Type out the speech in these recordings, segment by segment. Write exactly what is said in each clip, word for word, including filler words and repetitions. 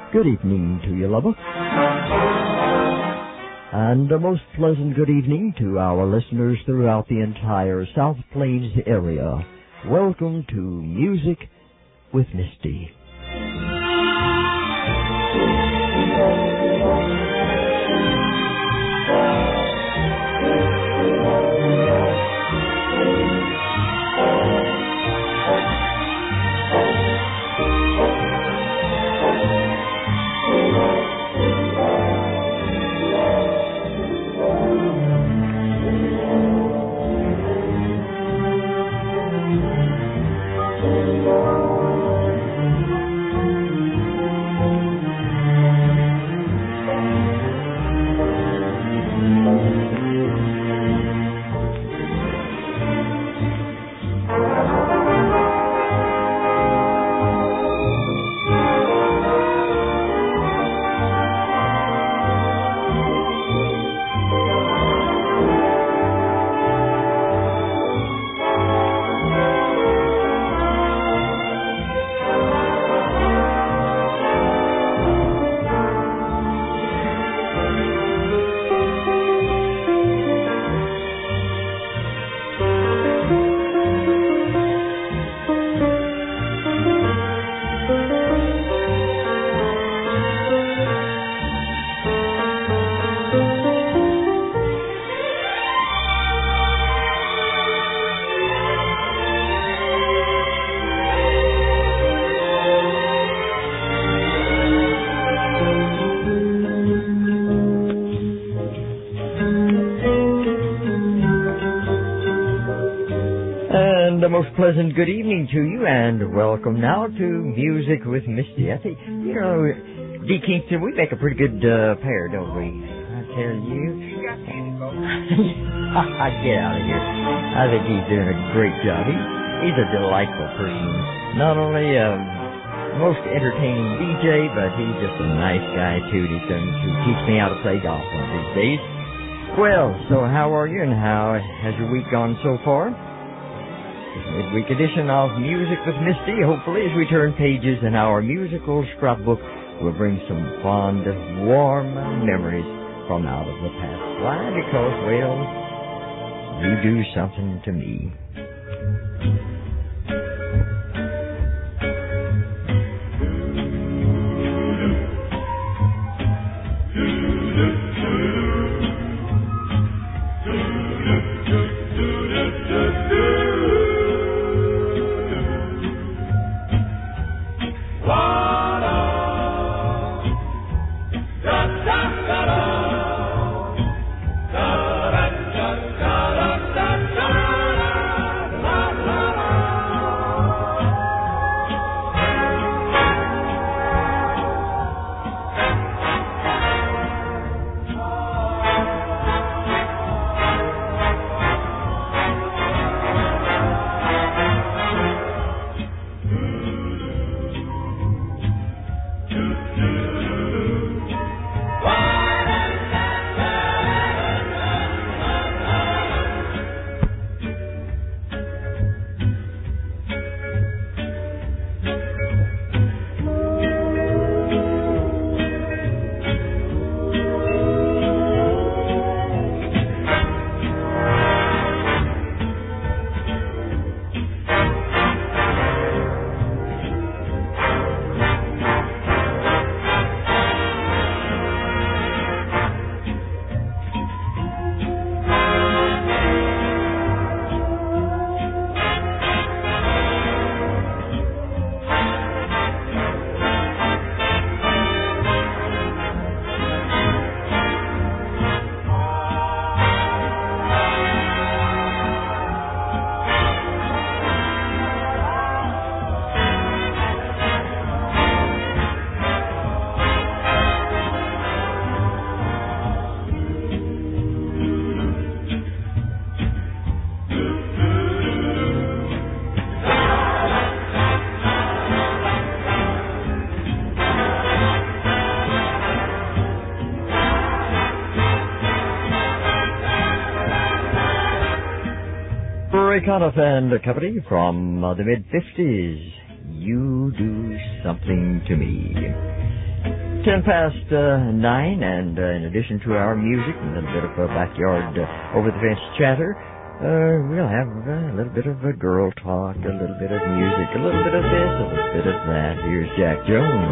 Good evening to you, lover. And a most pleasant good evening to our listeners throughout the entire South Plains area. Welcome to Music with Misty. And a most pleasant good evening to you, and welcome now to Music with Misty. I think, you know, D. Kingston, we make a pretty good uh, pair, don't we? I tell you. Get out of here. I think he's doing a great job. He, he's a delightful person. Not only um, most entertaining D J, but he's just a nice guy, too. He can to teach me how to play golf one of these days. Well, so how are you, and how has your week gone so far? Midweek edition of Music with Misty. Hopefully, as we turn pages in our musical scrapbook, we'll bring some fond, warm memories from out of the past. Why? Because, well, you do something to me. Ray Conniff and company from uh, the mid-fifties. You Do Something to Me. ten past uh, nine, and uh, in addition to our music and a little bit of a backyard uh, over the fence chatter, uh, we'll have uh, a little bit of a girl talk, a little bit of music, a little bit of this, a little bit of that. Here's Jack Jones.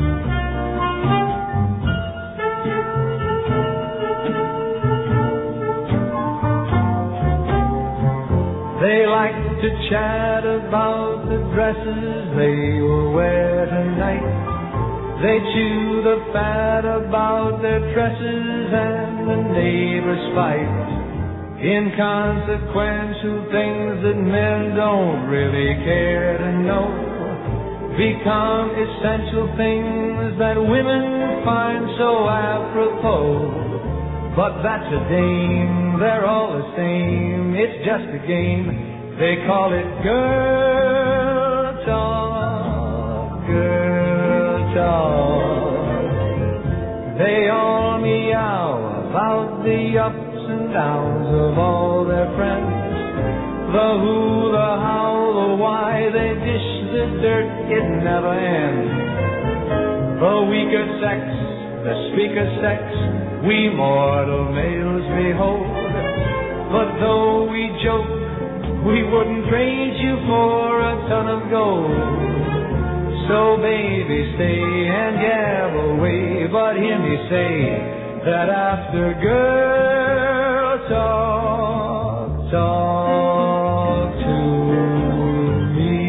They like to chat about the dresses they will wear tonight. They chew the fat about their tresses and the neighbors fight. Inconsequential things that men don't really care to know become essential things that women find so apropos. But that's a dame, they're all the same, it's just a game. They call it girl talk, girl talk. They all meow about the ups and downs of all their friends. The who, the how, the why, they dish the dirt, it never ends. The weaker sex, the speaker sex, we mortal males behold. But though we joke, we wouldn't trade you for a ton of gold. So baby, stay and gab away, but hear me say that after girl talk, talk to me.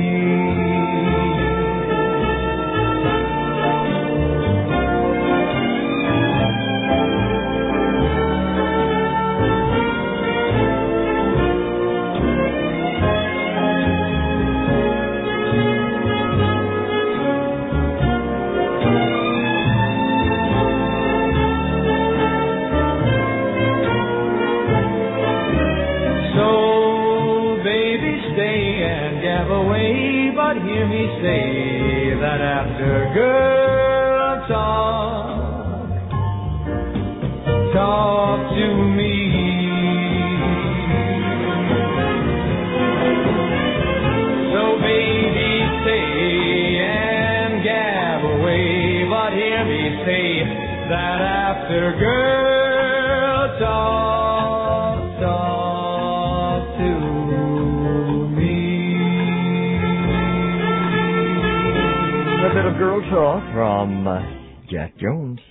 Away, but hear me say that after girl talk, talk to me. So baby, stay and gab away, but hear me say that after girl talk, talk to me. A bit of girl talk from uh, Jack Jones.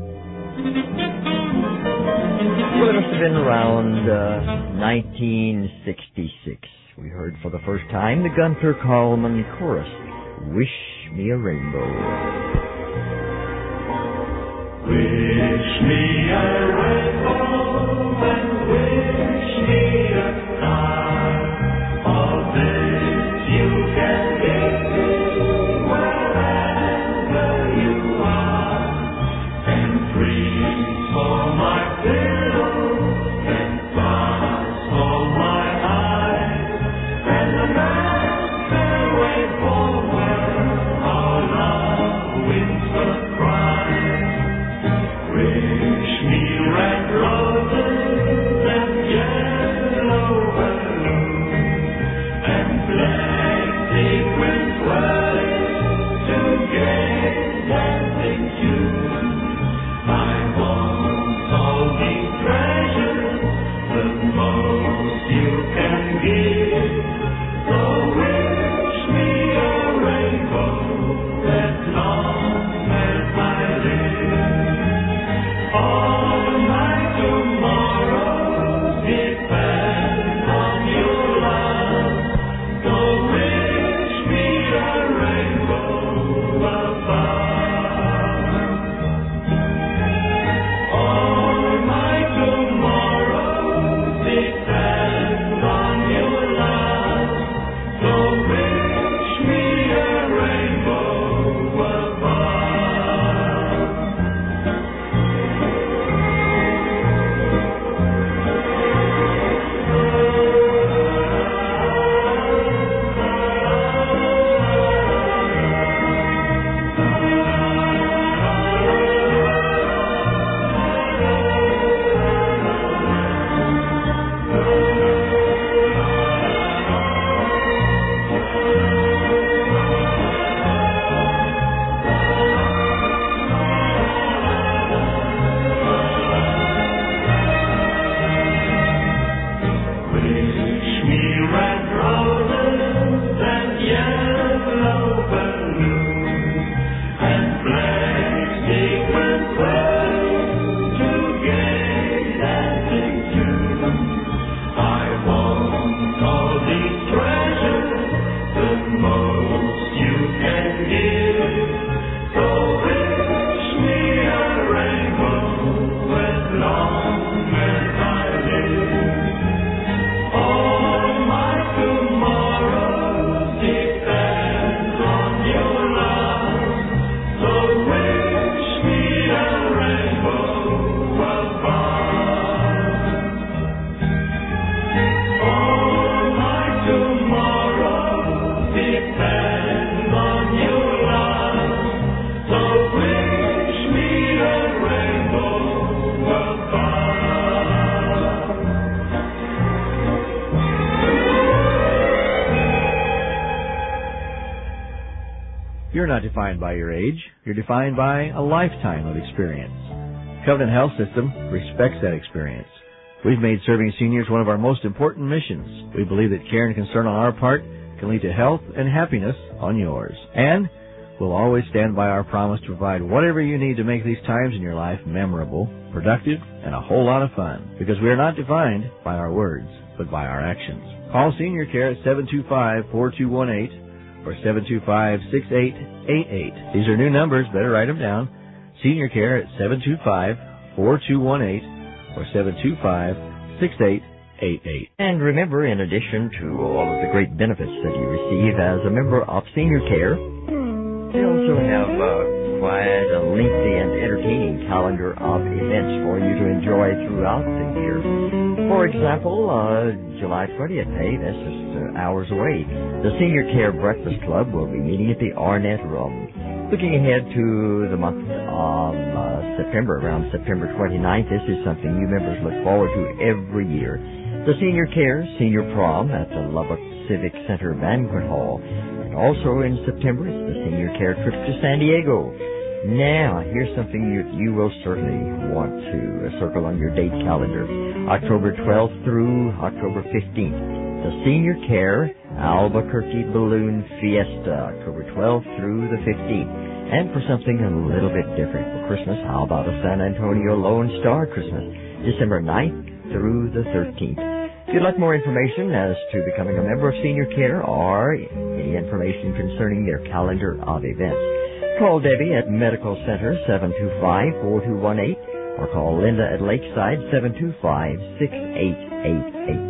Well, it must have been around uh, nineteen sixty-six. We heard for the first time the Gunther Coleman chorus, Wish Me a Rainbow. Wish me a rainbow and wish me a star. All this you can give me wherever you are. And dreams for my pillow and stars for my eyes. And the mountain way forward our love wins the prize. Wish me red roses You're not defined by your age. You're defined by a lifetime of experience. Covenant Health System respects that experience. We've made serving seniors one of our most important missions. We believe that care and concern on our part can lead to health and happiness on yours. And we'll always stand by our promise to provide whatever you need to make these times in your life memorable, productive, and a whole lot of fun. Because we are not defined by our words, but by our actions. Call Senior Care at seven two five, four two one eight or seven two five, six eight eight eight. These are new numbers. Better write them down. Senior Care at seven two five, four two one eight or seven two five, six eight eight eight. And remember, in addition to all of the great benefits that you receive as a member of Senior Care, they also have uh, quite a lengthy and entertaining calendar of events for you to enjoy throughout the year. For example, uh, July twentieth, hey, that's just uh, hours away. The Senior Care Breakfast Club will be meeting at the Arnett Room. Looking ahead to the month of uh, September, around September twenty-ninth, this is something you members look forward to every year. The Senior Care Senior Prom at the Lubbock Civic Center Banquet Hall. And also in September, it's the Senior Care trip to San Diego. Now, here's something you, you will certainly want to uh, circle on your date calendar. October twelfth through October fifteenth. The Senior Care Albuquerque Balloon Fiesta, October twelfth through the fifteenth. And for something a little bit different for Christmas, how about a San Antonio Lone Star Christmas, December ninth through the thirteenth. If you'd like more information as to becoming a member of Senior Care or any information concerning their calendar of events, call Debbie at Medical Center seven two five, four two one eight or call Linda at Lakeside seven two five, six eight eight eight.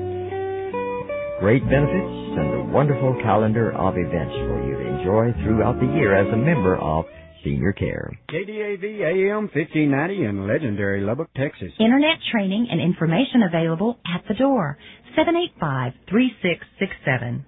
Great benefits and a wonderful calendar of events for you to enjoy throughout the year as a member of Senior Care. K D A V A M fifteen ninety in legendary Lubbock, Texas. Internet training and information available at the door. seven eight five, three six six seven.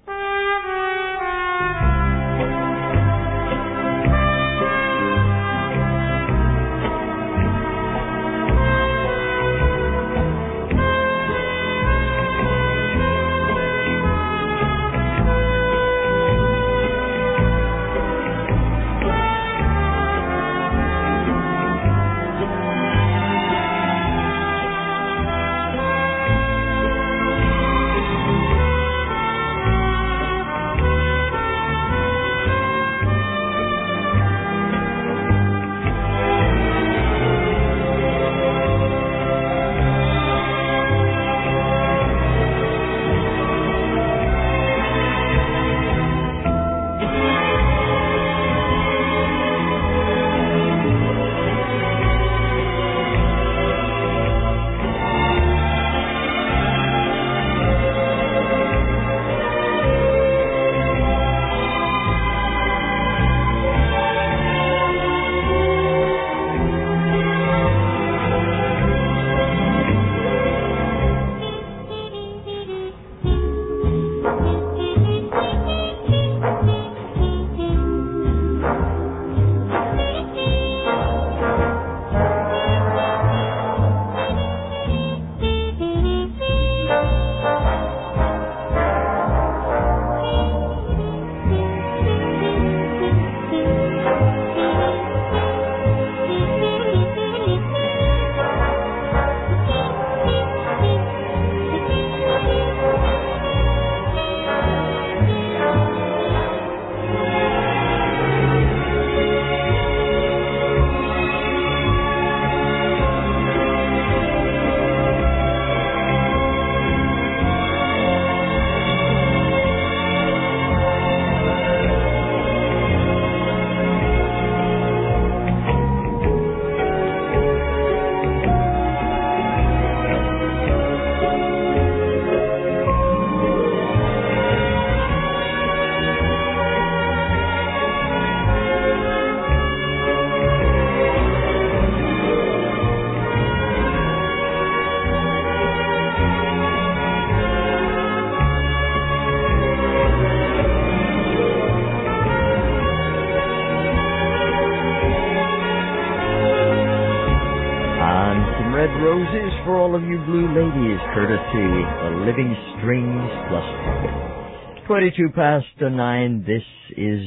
Roses for all of you blue ladies, courtesy the Living Strings Plus Pocket. twenty-two past nine, this is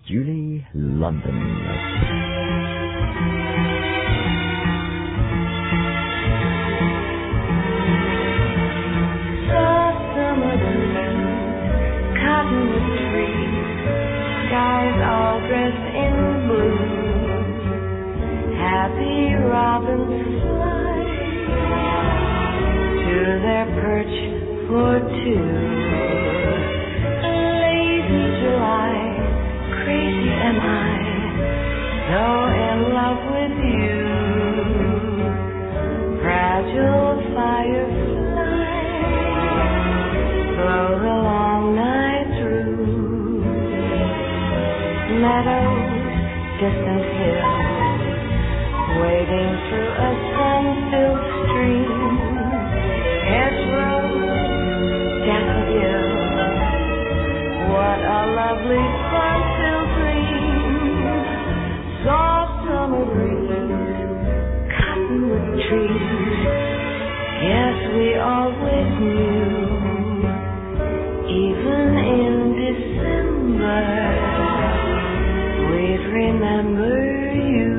Julie London. Skies all dressed in blue, happy robins fly to their perch for two. Lazy July, crazy am I, so in love with you. Fragile firefly, blow the long night through. Meadows, distant hills, wading through a sun-filled stream. Hedgerows, daffodils, what a lovely sun-filled dream. Soft summer breeze, cottonwood trees, yes, we always knew. Even in December, we'd remember you.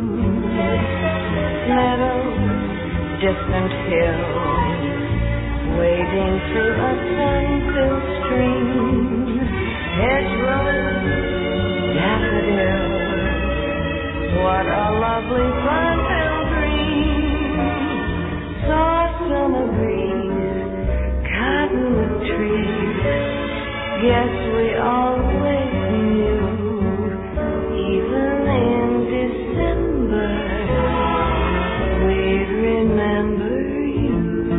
Meadows, distant hills, wading through a sun-filled stream. Hedgerows, daffodils, what a lovely fun-filled dream. Soft summer breeze, cottonwood trees, yes, we always knew. Even in December, we'd remember you.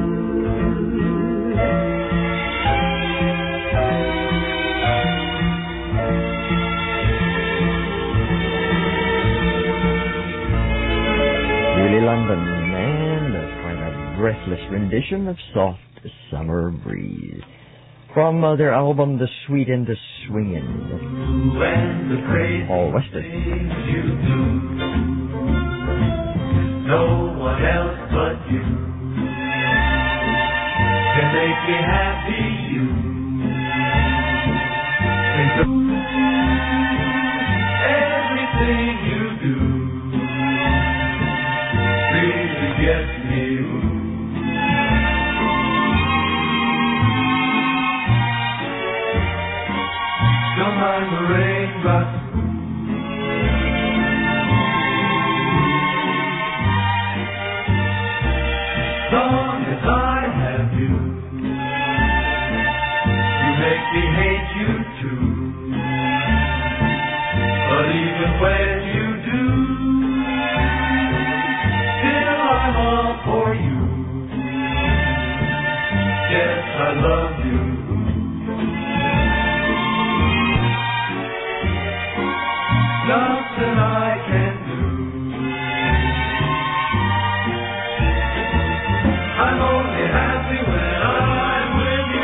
Julie London and a kind of breathless rendition of Soft Summer Breeze from uh, their album The Sweet and the Swingin' When the crazy Paul Weston. things you do, no one else but you can make me happy. You can do everything you do, really gets me. Don't mind the raindrops, long as I have you, you make me hate you too. But even when you do, still I'm all for you. Yes, I love you. Nothing I can do. I'm only happy when I'm with you.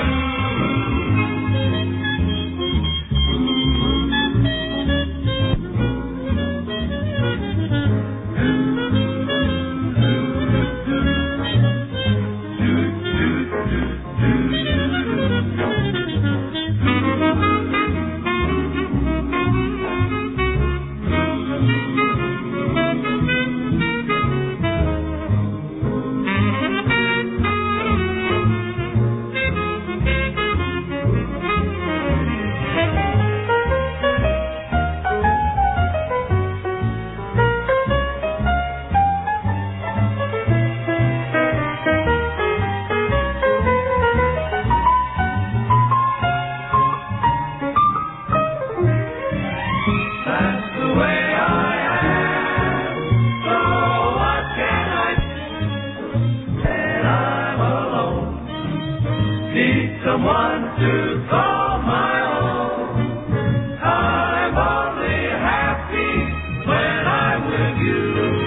Someone to call my own. I'm only happy when I'm with you.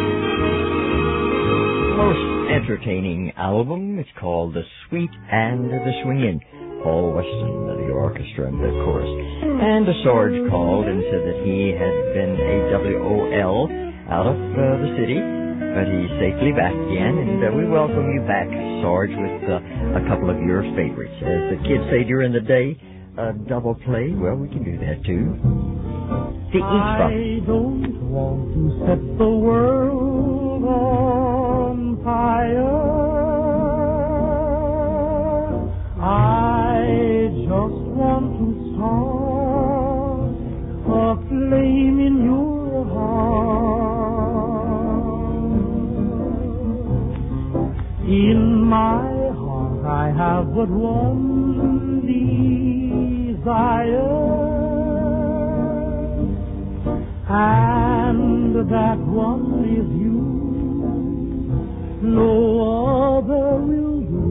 Most entertaining album. It's called The Sweet and the Swingin'. Paul Weston of the orchestra and the chorus. And Sarge called and said that he had been a W O L out of uh, the city, but he's safely back again, and uh, we welcome you back, Sarge, with uh, a couple of your favorites. As the kids say during the day, uh, double play. Well, we can do that too. The East Box. I don't want to set the world on fire. I just want to start a flame in your heart. In my heart I have but one desire, and that one is you. No other will do.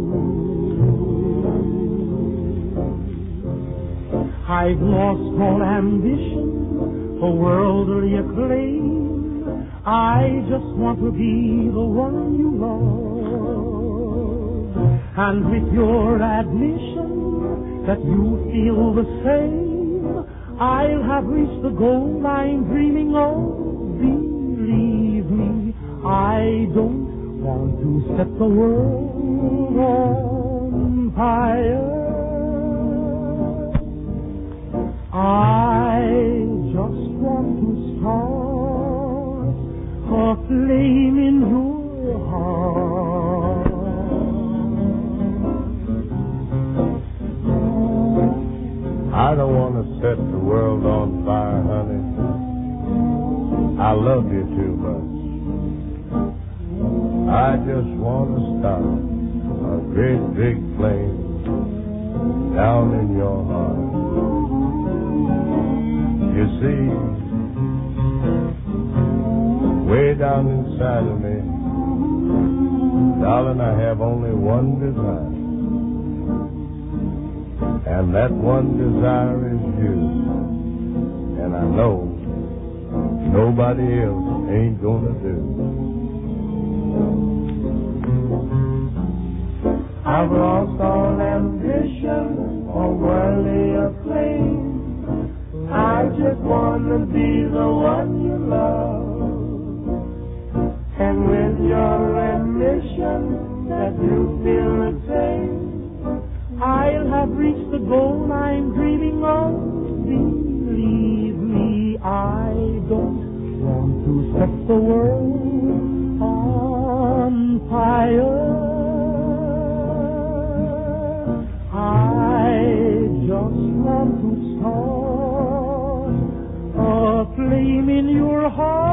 I've lost all ambition for worldly acclaim. I just want to be the one you love. And with your admission that you feel the same, I'll have reached the goal I'm dreaming of. Believe me, I don't want to set the world on fire. I just want to start a flame in your heart. I don't want to set the world on fire, honey. I love you too much. I just want to start a great big flame down in your heart. You see, way down inside of me, darling, I have only one desire. And that one desire is you. And I know nobody else ain't gonna do. I've lost all ambition or worldly acclaim. I just wanna be the one you love. And with your admission that you feel the same, I'll have reached the goal I'm dreaming of. Believe me, I don't want to set the world on fire. I just want to start a flame in your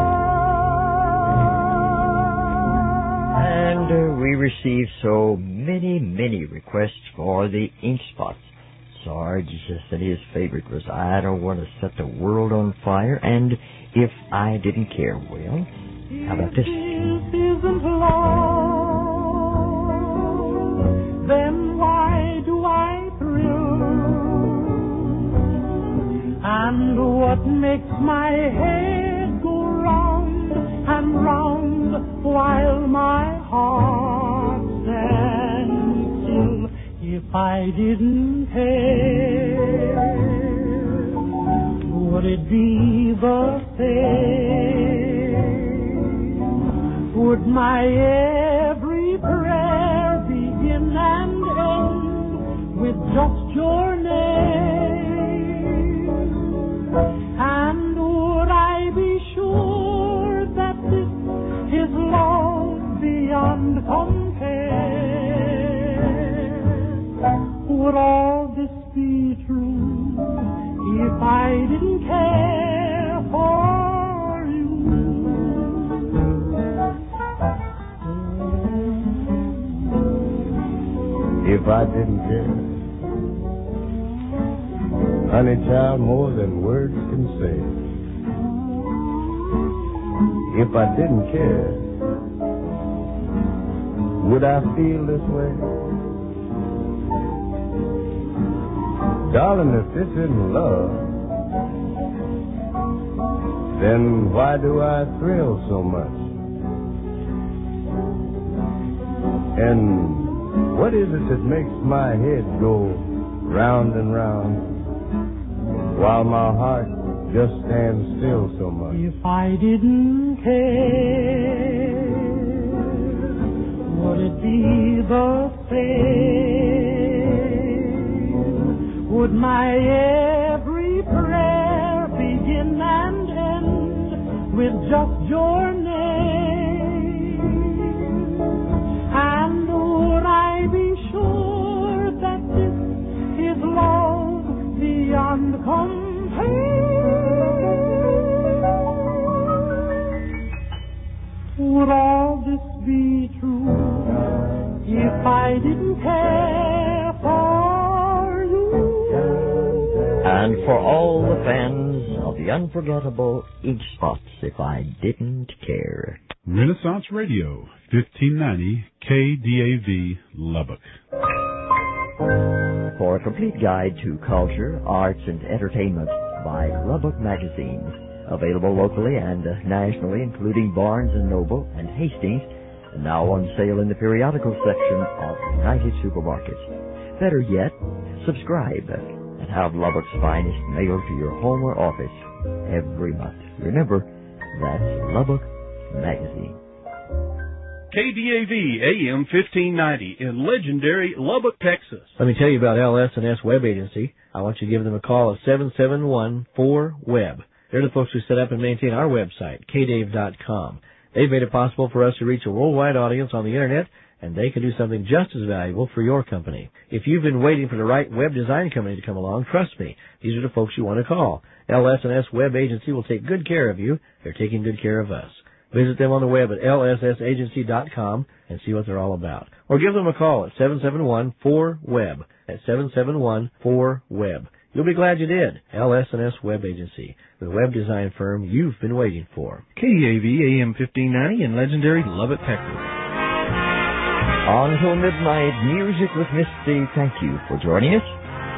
heart. And uh, we received so many, many requests for the ink spots. Sarge just said his favorite was I Don't Want to Set the World on Fire and If I Didn't Care. Well, how about this? If this isn't love, then why do I thrill? And what makes my head go round and round while my heart stands still? If I didn't care, would it be the same? Would my every prayer begin and end with just your name? And would I be sure that this is love beyond compare? Would all this be true if I didn't care for you? If I didn't care, honey child, more than words can say. If I didn't care, would I feel this way? Darling, if this isn't love, then why do I thrill so much? And what is it that makes my head go round and round while my heart just stands still so much? If I didn't care, would it be the same? Would my every prayer begin with just your name. And would I be sure that this is love beyond compare? Would all this be true if I didn't care for you? And for all the fans of the unforgettable Ink Spots, If I Didn't Care. Renaissance Radio, fifteen ninety K D A V, Lubbock. For a complete guide to culture, arts, and entertainment by Lubbock Magazine. Available locally and nationally, including Barnes and Noble and Hastings, and now on sale in the periodical section of United Supermarkets. Better yet, subscribe and have Lubbock's finest mailed to your home or office every month. Remember, that's Lubbock Magazine. K D A V A M fifteen ninety in legendary Lubbock, Texas. Let me tell you about L S and S Web Agency. I want you to give them a call at seven seven one four W E B. They're the folks who set up and maintain our website, k dave dot com. They've made it possible for us to reach a worldwide audience on the Internet, and they can do something just as valuable for your company. If you've been waiting for the right web design company to come along, trust me, these are the folks you want to call. L S and S Web Agency will take good care of you. They're taking good care of us. Visit them on the web at l s s agency dot com and see what they're all about. Or give them a call at seven seven one four W E B. That's seven seven one four W E B. You'll be glad you did. L S and S Web Agency, the web design firm you've been waiting for. K D A V A M fifteen ninety in legendary Lubbock, Texas. On until midnight, music with Misty. Thank you for joining us.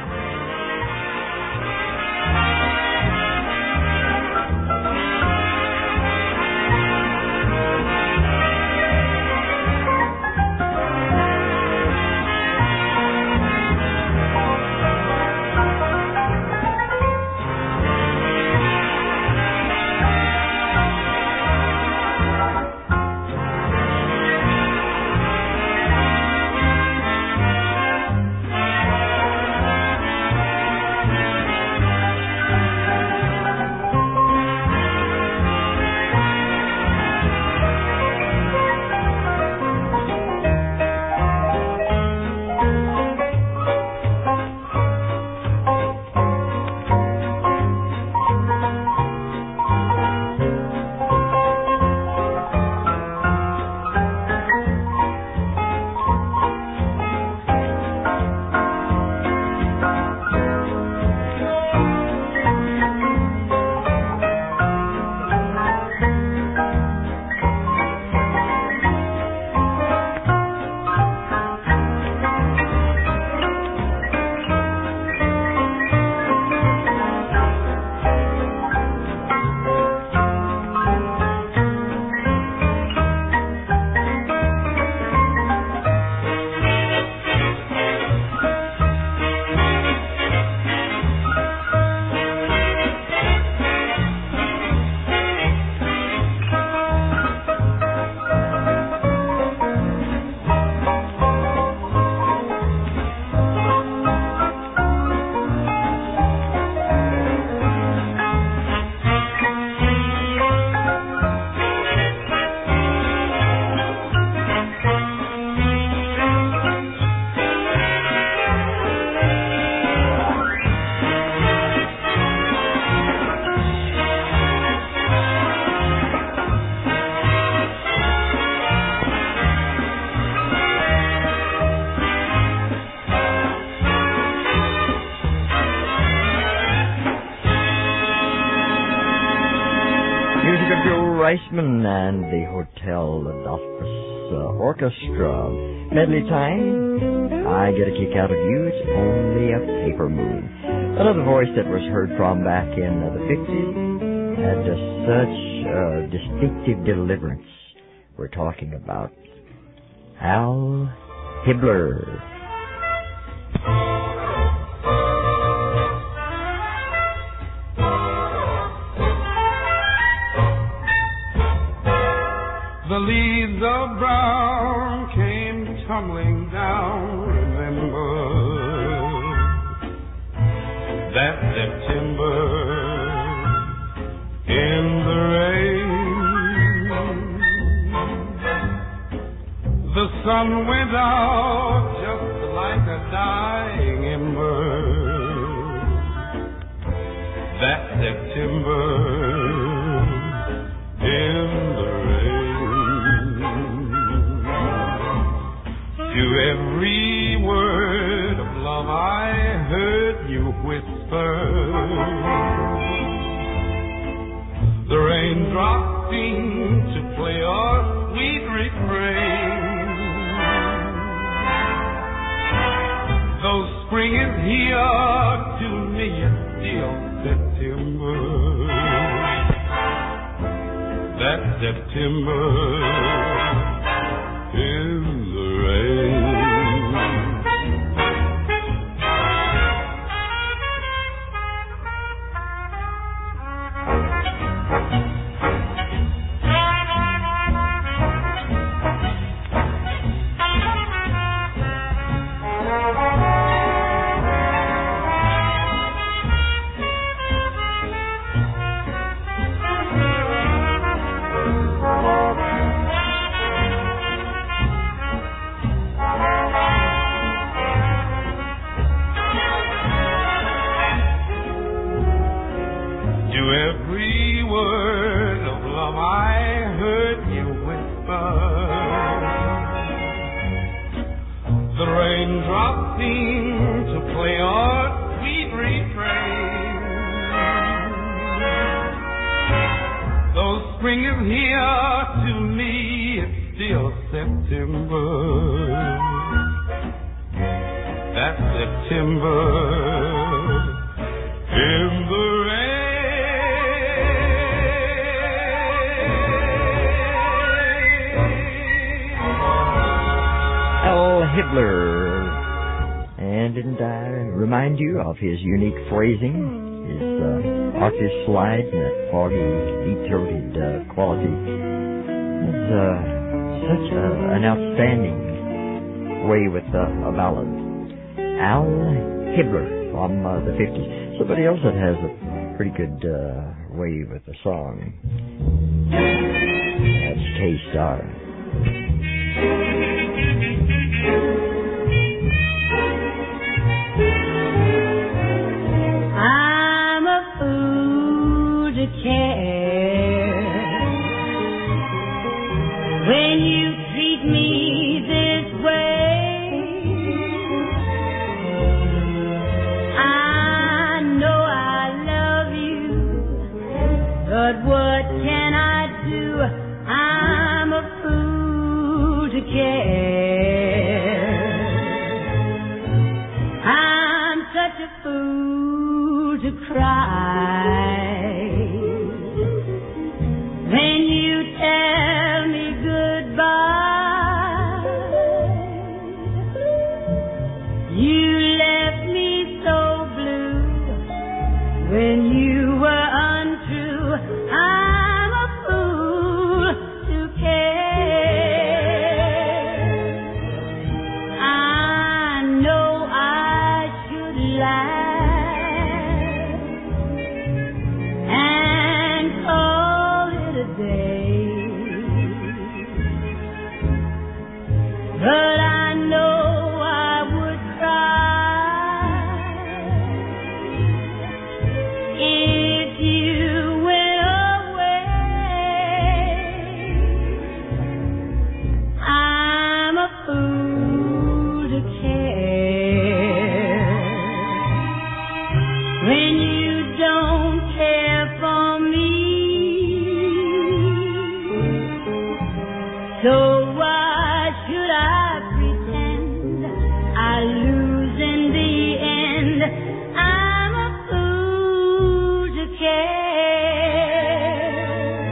Reisman and the Hotel Adolphus uh, Orchestra. Medley time. I get a kick out of you. It's only a paper moon. Another voice that was heard from back in uh, the fifties had uh, such uh, distinctive deliverance. We're talking about Al Hibbler. The leaves of brown came tumbling down. Remember that September in the rain. sun went out just like a dying ember. That September in the rain. To every word of love I heard you whisper. The raindrops seemed to play a sweet refrain. Though spring is here, to me it's still September. That September in the rain. Of his unique phrasing, his uh, octave slides, and that foggy, deep-throated uh, quality. It's uh, such a, an outstanding way with uh, a ballad. Al Hibbler from uh, the fifties. Somebody else that has a pretty good uh, way with the song. That's K-Star. When you treat me this way, I know I love you, but what can I do? I'm a fool to care. I'm such a fool to cry. When you tell me goodbye, you left me so blue. When you were untrue, I'm a fool to care. I know I should lie and call it a day. But I know I would cry if you went away. I'm a fool to care. When you don't care for me, so why should I pretend I lose in the end? I'm a fool to care.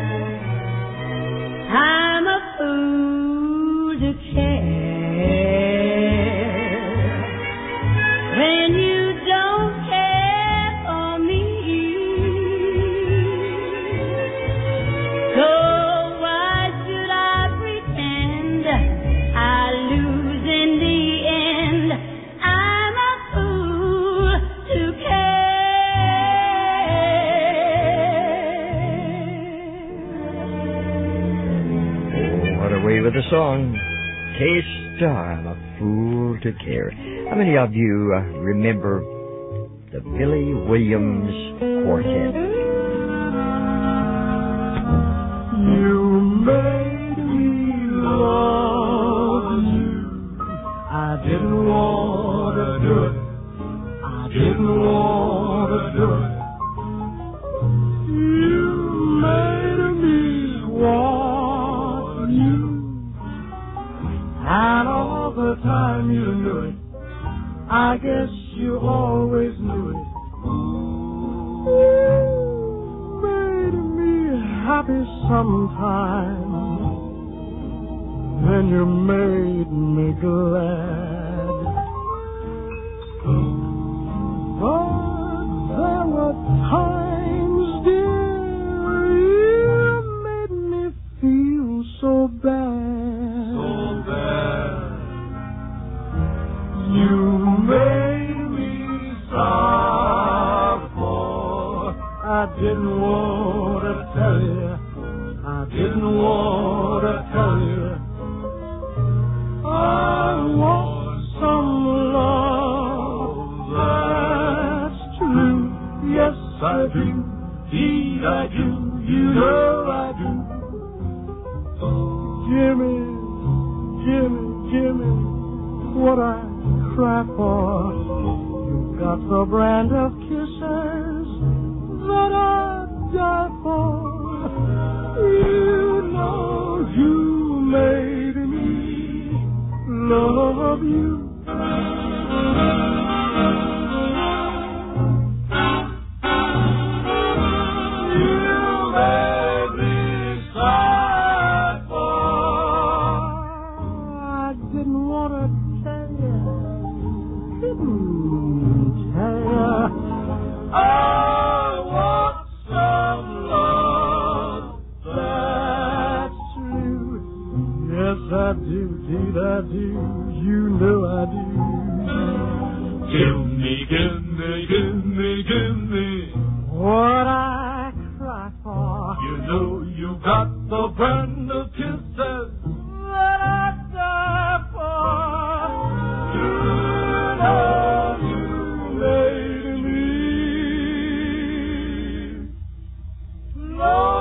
I'm a fool to care. When you don't care for me, so why should I pretend I lose in the end? I'm a fool to care. Oh, what a way with the song. taste, I'm a fool to care. How many of you uh, remember the Billy Williams Quartet? You made me love you. I didn't want to do it. I didn't want to do it. You made me want you. And all the time you knew it. I guess you always knew it. You made me happy sometimes. Then you made me glad. But there were times, dear, you made me feel so bad. So bad. You made me sorrowful. I didn't want to tell you. I didn't want to tell you. I want some love that's true. Yes, I do. Indeed, I do. You know I do. Jimmy, Jimmy, Jimmy, what I cry for. You've got the brand of kisses that I die for. You know you made me love you. You made me sad for. I didn't want to tell you. Didn't tell you. I want some love that's true. Yes, I do, indeed I do. You know I do. Give me, give me, give me, give me what I cry for. You know you got the brand of kisses that I die for. You know you made me love.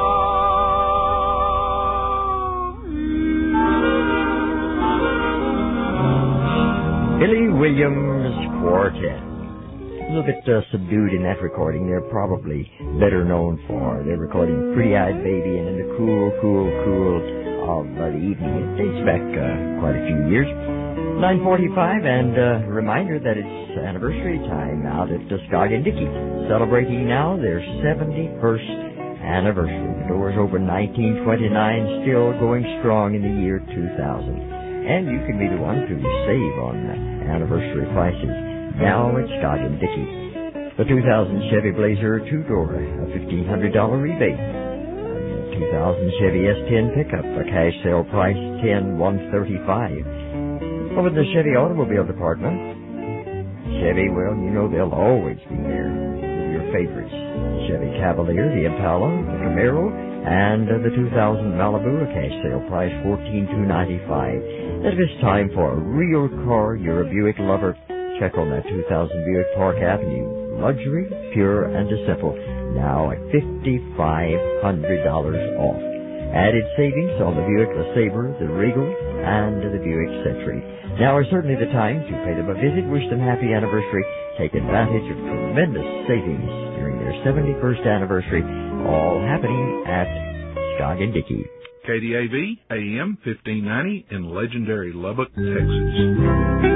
Billy Williams Quartet. A little bit uh, subdued in that recording. They're probably better known for their recording Pretty Eyed Baby and in the cool, cool, cool of uh, the evening. It dates back uh, quite a few years. nine forty-five, and uh, reminder that it's anniversary time out at uh, Skog and Dickey, celebrating now their seventy-first anniversary. The doors opened nineteen twenty-nine, still going strong in the year two thousand. And you can be the one to save on anniversary prices now at Skog and Dickey. The two thousand Chevy Blazer two-door, a fifteen hundred dollars rebate. A two thousand Chevy S ten pickup, a cash sale price ten thousand one hundred thirty-five dollars. Over in the Chevy Automobile Department, Chevy, well, you know they'll always be there with your favorites. The Chevy Cavalier, the Impala, the Camaro, and uh, the two thousand Malibu, a cash sale price fourteen thousand two hundred ninety-five dollars. If it's time for a real car, you're a Buick lover, check on that two thousand Buick Park Avenue. Luxury, pure, and simple. Now at five thousand five hundred dollars off. Added savings on the Buick LeSabre, the Regal, and the Buick Century. Now is certainly the time to pay them a visit, wish them happy anniversary, take advantage of tremendous savings during their seventy-first anniversary, all happening at Skog and Dickey. K D A V, A M fifteen ninety in legendary Lubbock, Texas.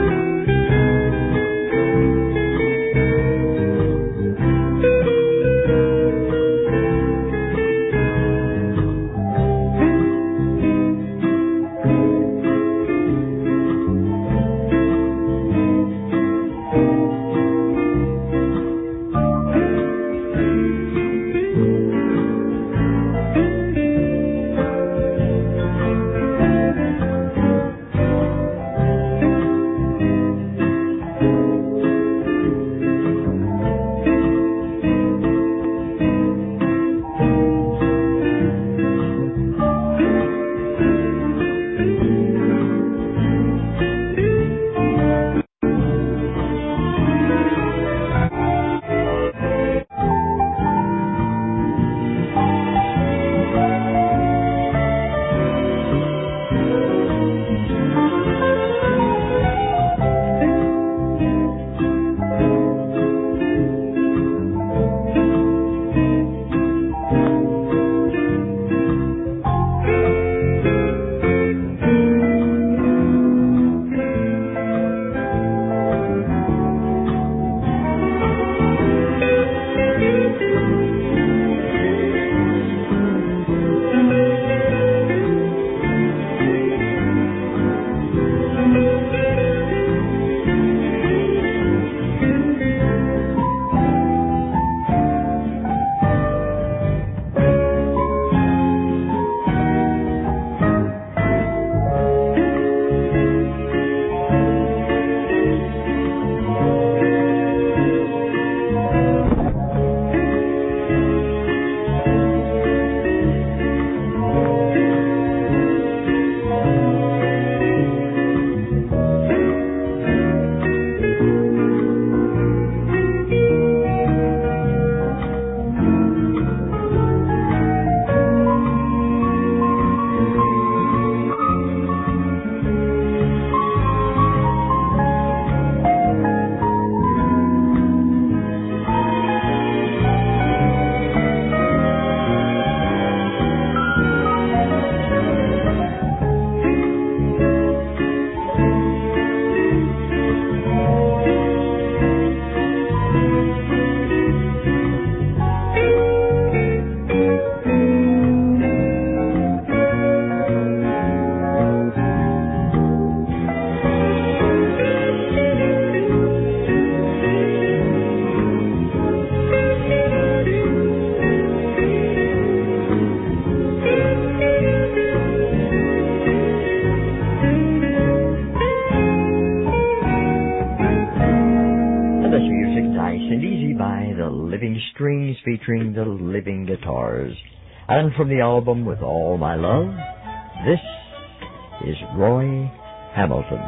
recordings featuring the Living Guitars. And from the album With All My Love, this is Roy Hamilton.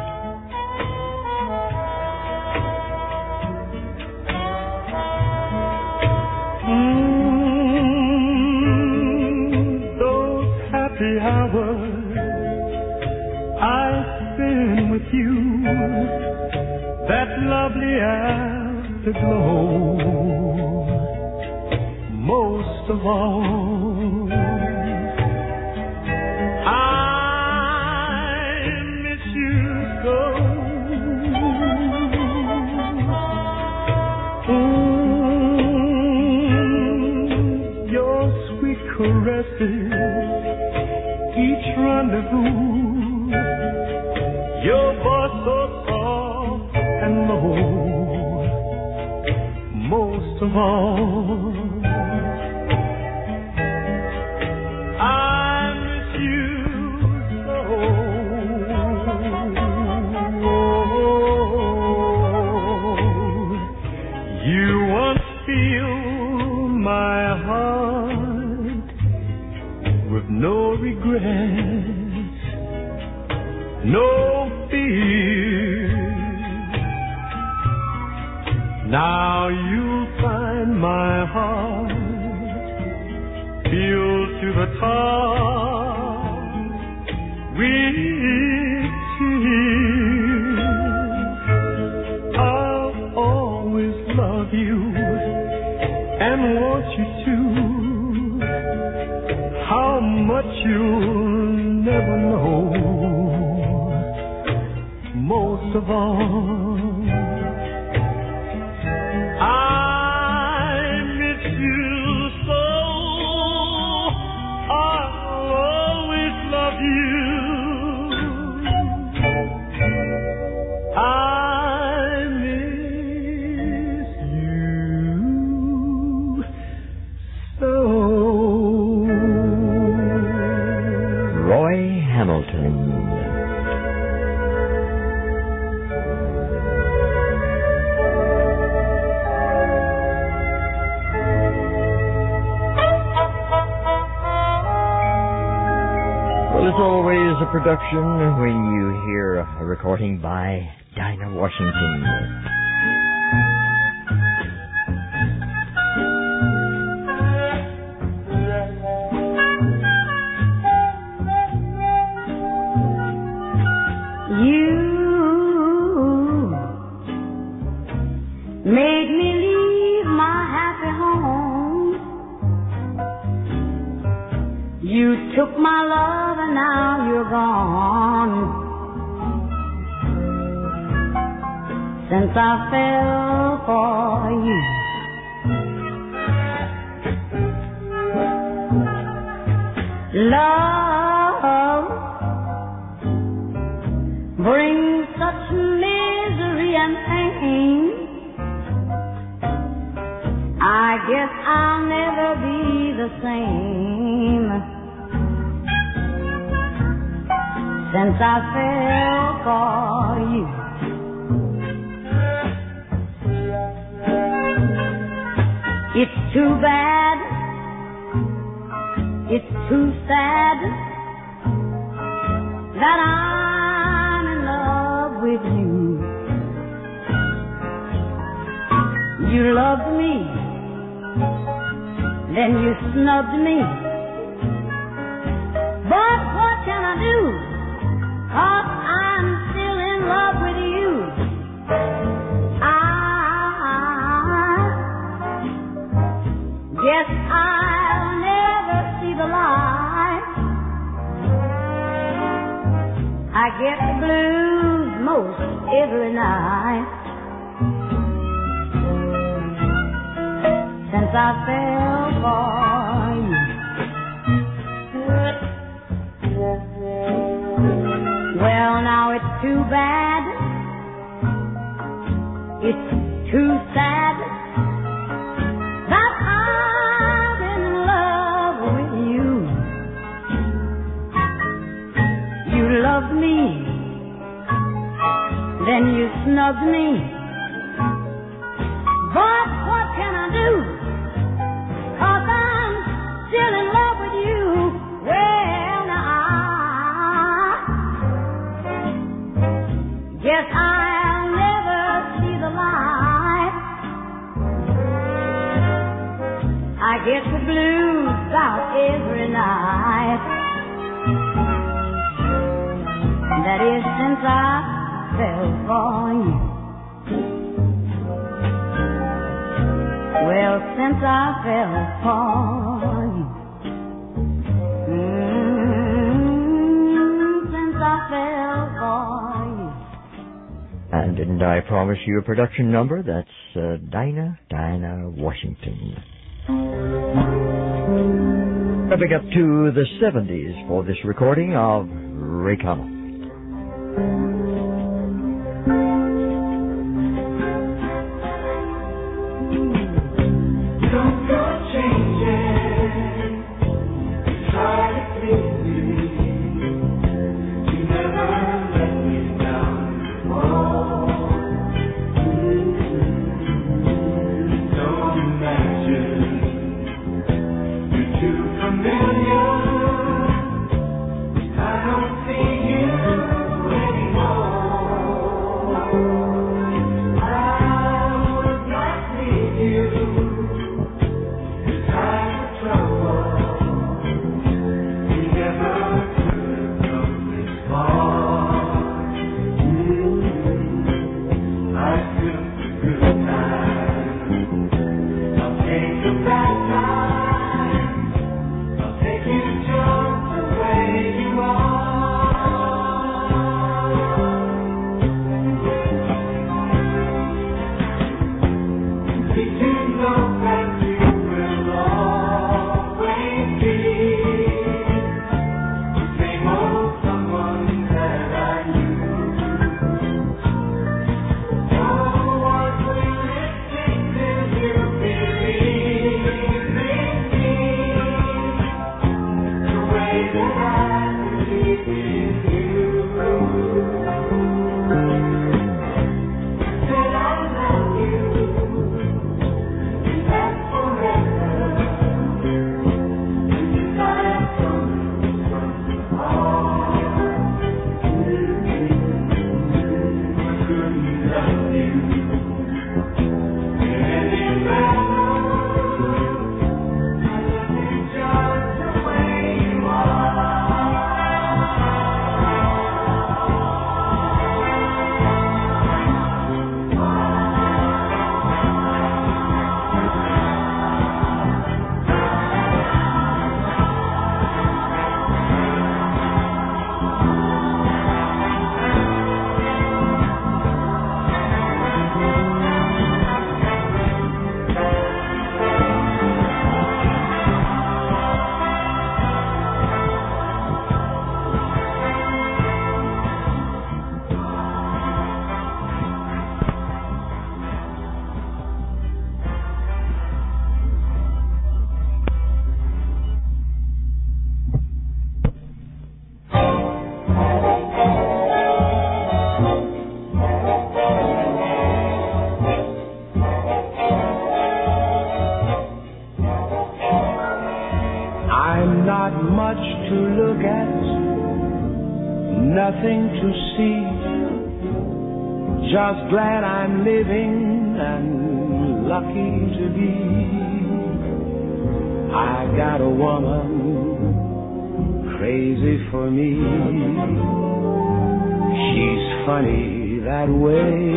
Mm, those happy hours I spend with you, that lovely afterglow, most of all, I miss you so. Mm, your sweet caresses, each rendezvous, your voice so soft and low, most of all, I miss you so. You once filled my heart with no regrets, no fear. Now you'll find my heart filled to the top with tears. I'll always love you and want you to. How much you'll never know. Most of all, I miss you so. I'll always love you. I miss you so. Roy Hamilton. Well, it's always a production when you hear a recording by Dinah Washington. You made me leave my happy home. You took my love and now you're gone. Since I fell for you, love brings such misery and pain. I guess I'll never be the same since I fell for you. It's too bad, it's too sad that I'm in love with you. You loved me, then you snubbed me. But what can I do? 'Cause I'm still in love with you. I guess I'll never see the light. I get the blues most every night since I fell for you. Well, now it's too bad, it's too sad that I'm in love with you. You loved me, then you snubbed me. But what can I do? That is since I fell for you. Well, since I fell for you. Mm, since I fell for you. And didn't I promise you a production number? That's uh, Dinah, Dinah Washington. Stepping up to the seventies for this recording of Ray Connell. Don't go changing, try to please me. You never let me down before. Don't imagine you're too familiar. I don't see you anymore. I would not leave you. Nothing to see, just glad I'm living and lucky to be. I got a woman crazy for me. She's funny that way.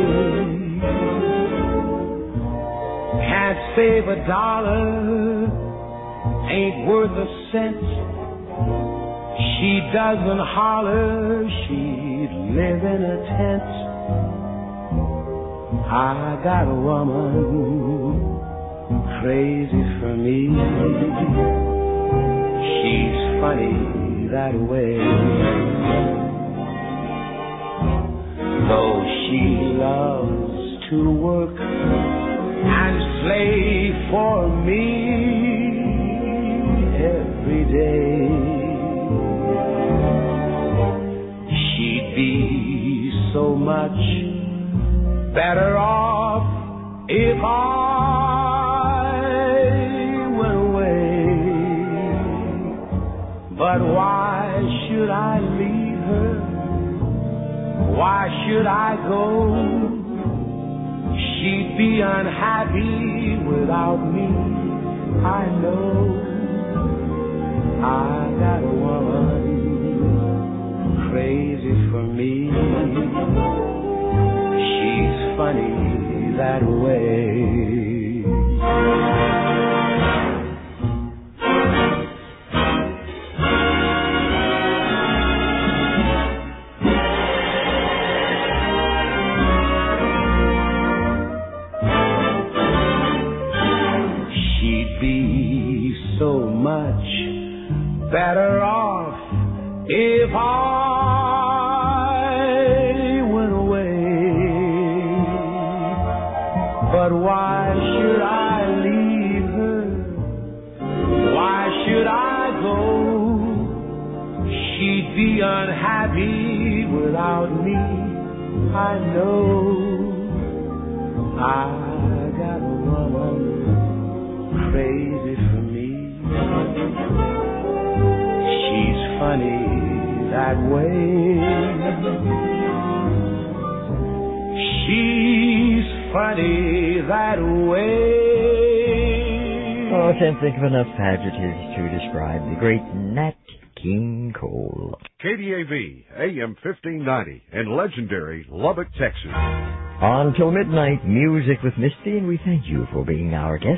Can't save a dollar, ain't worth a cent. She doesn't holler, she'd live in a tent. I got a woman crazy for me. She's funny that way. Though she loves to work and slave for me every day, be so much better off if I went away. But why should I leave her? Why should I go? She'd be unhappy without me, I know. I got a woman for me. She's funny that way. She'd be so much better off if I went away. But why should I leave her? Why should I go? She'd be unhappy without me, I know. I got a woman crazy for me. She's funny that way. She's funny that way. Oh, I can't think of enough adjectives to describe the great Nat King Cole. K D A V, A M fifteen ninety, in legendary Lubbock, Texas. On till midnight, music with Misty, and we thank you for being our guest.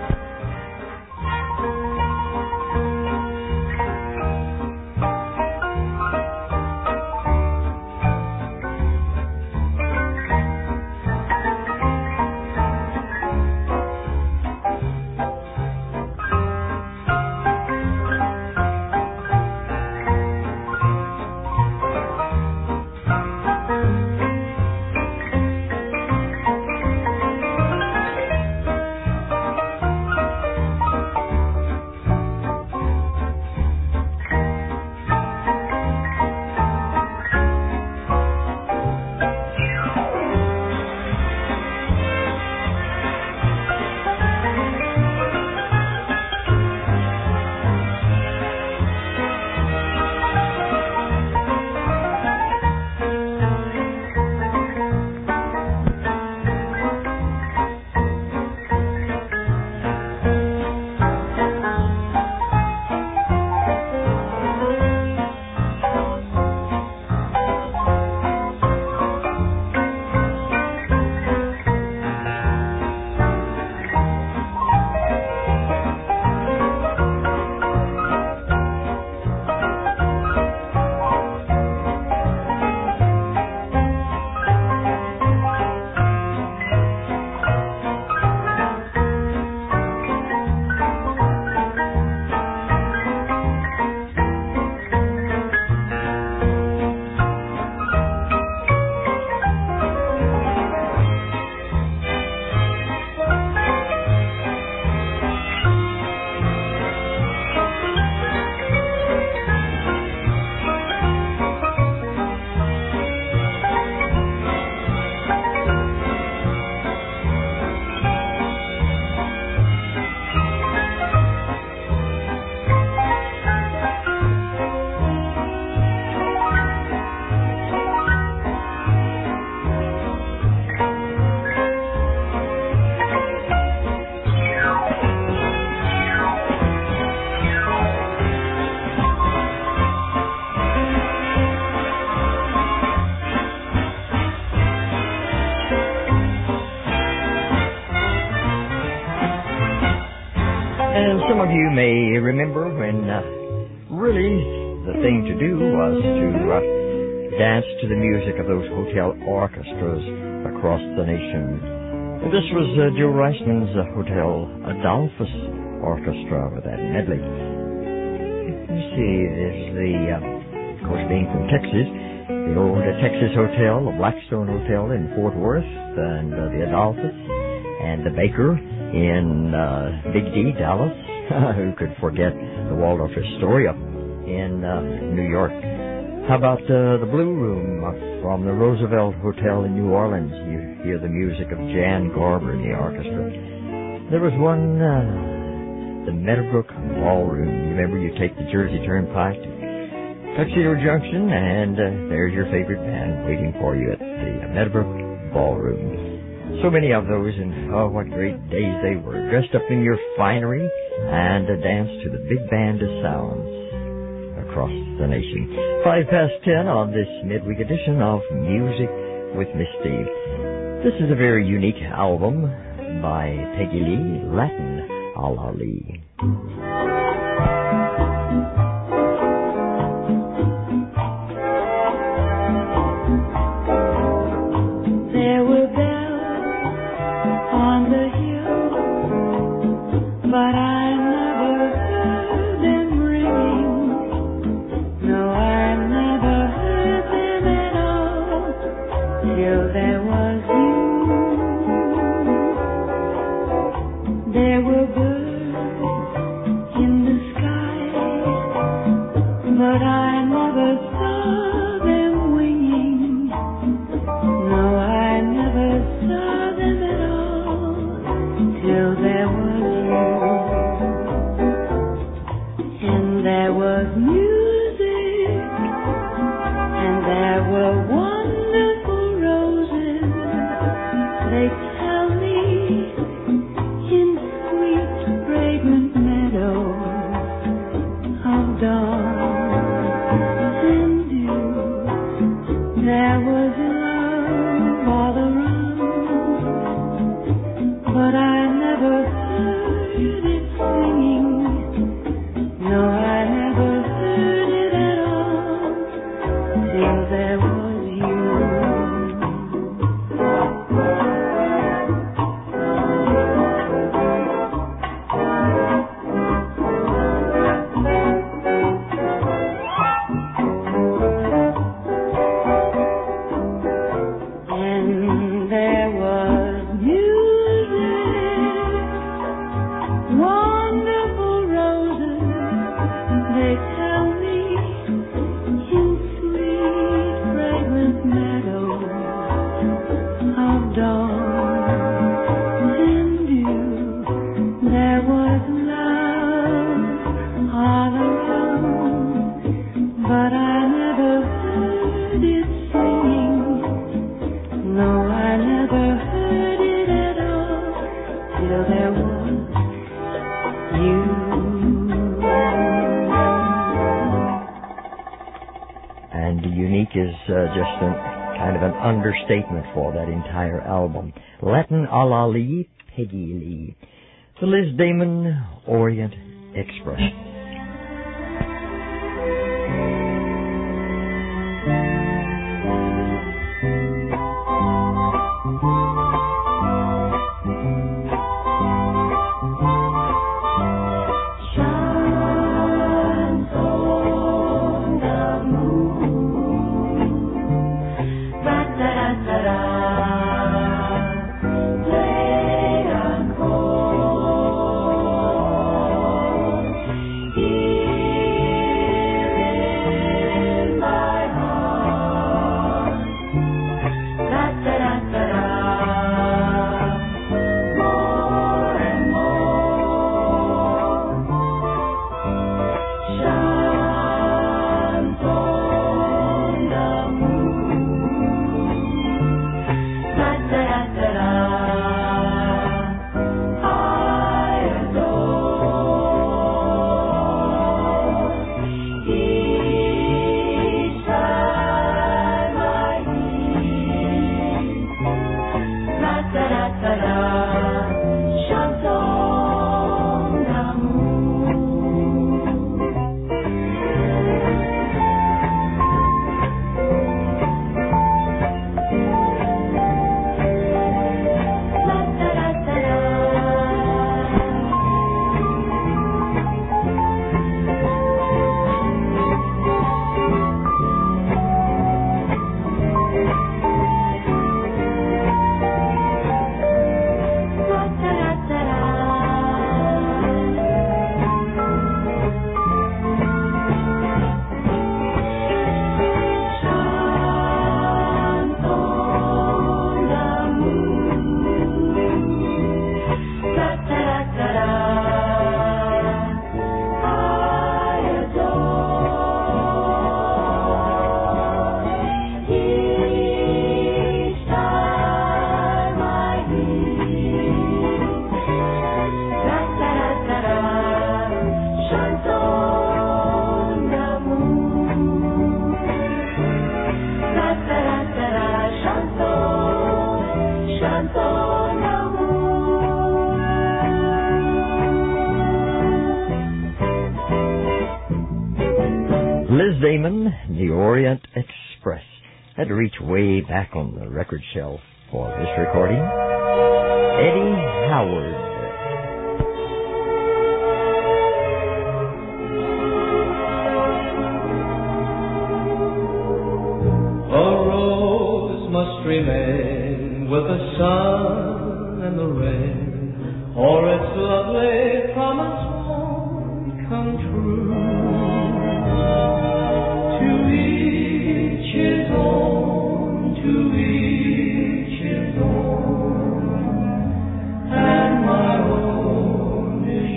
And some of you may remember when uh, really the thing to do was to uh, dance to the music of those hotel orchestras across the nation. And this was uh, Joe Reisman's uh, Hotel Adolphus Orchestra with that medley. You see, there's the, uh, of course, being from Texas, the old uh, Texas Hotel, the Blackstone Hotel in Fort Worth, and uh, the Adolphus, and the Baker in uh, Big D, Dallas. Who could forget the Waldorf Astoria in uh, New York? How about uh, the Blue Room from the Roosevelt Hotel in New Orleans? You hear the music of Jan Garber in the orchestra. There was one, uh, the Meadowbrook Ballroom. You remember, you take the Jersey Turnpike to Tuxedo Junction, and uh, there's your favorite band waiting for you at the Meadowbrook Ballroom. So many of those, and oh, what great days they were. Dressed up in your finery and uh, danced to the big band of sounds across the nation. Five past ten on this midweek edition of Music with Miss Steve. This is a very unique album by Peggy Lee, Latin a la Lee. There were bells on the hill, but I never heard them ringing. No, I never heard them at all till there was you. There were birds in the sky, but I never saw them winging. No, I never saw them at all till there was you. And there was music, and there were wonderful roses. They tell me in sweet, fragrant meadows of dawn and dew. There was love all around, but I never heard it singing. No, I never heard it at all till there was you. And there was music, wonderful roses, they tell me, in sweet, fragrant meadows of dawn and dew. There was love all around, but I never heard it singing. No, I never heard it at all till there was you. And unique is uh, just an, kind of an understatement for that entire album. Latin a la Lee, Peggy Lee. The Liz Damon Orient Express. Shines on the moon, ra-da-da-da-da, play and call. Lehman, The Orient Express. Had to reach way back on the record shelf for this recording. Eddie Howard. Must remain with the sun and the rain, or its lovely promise won't come true. To each his own, to each his own, and my own is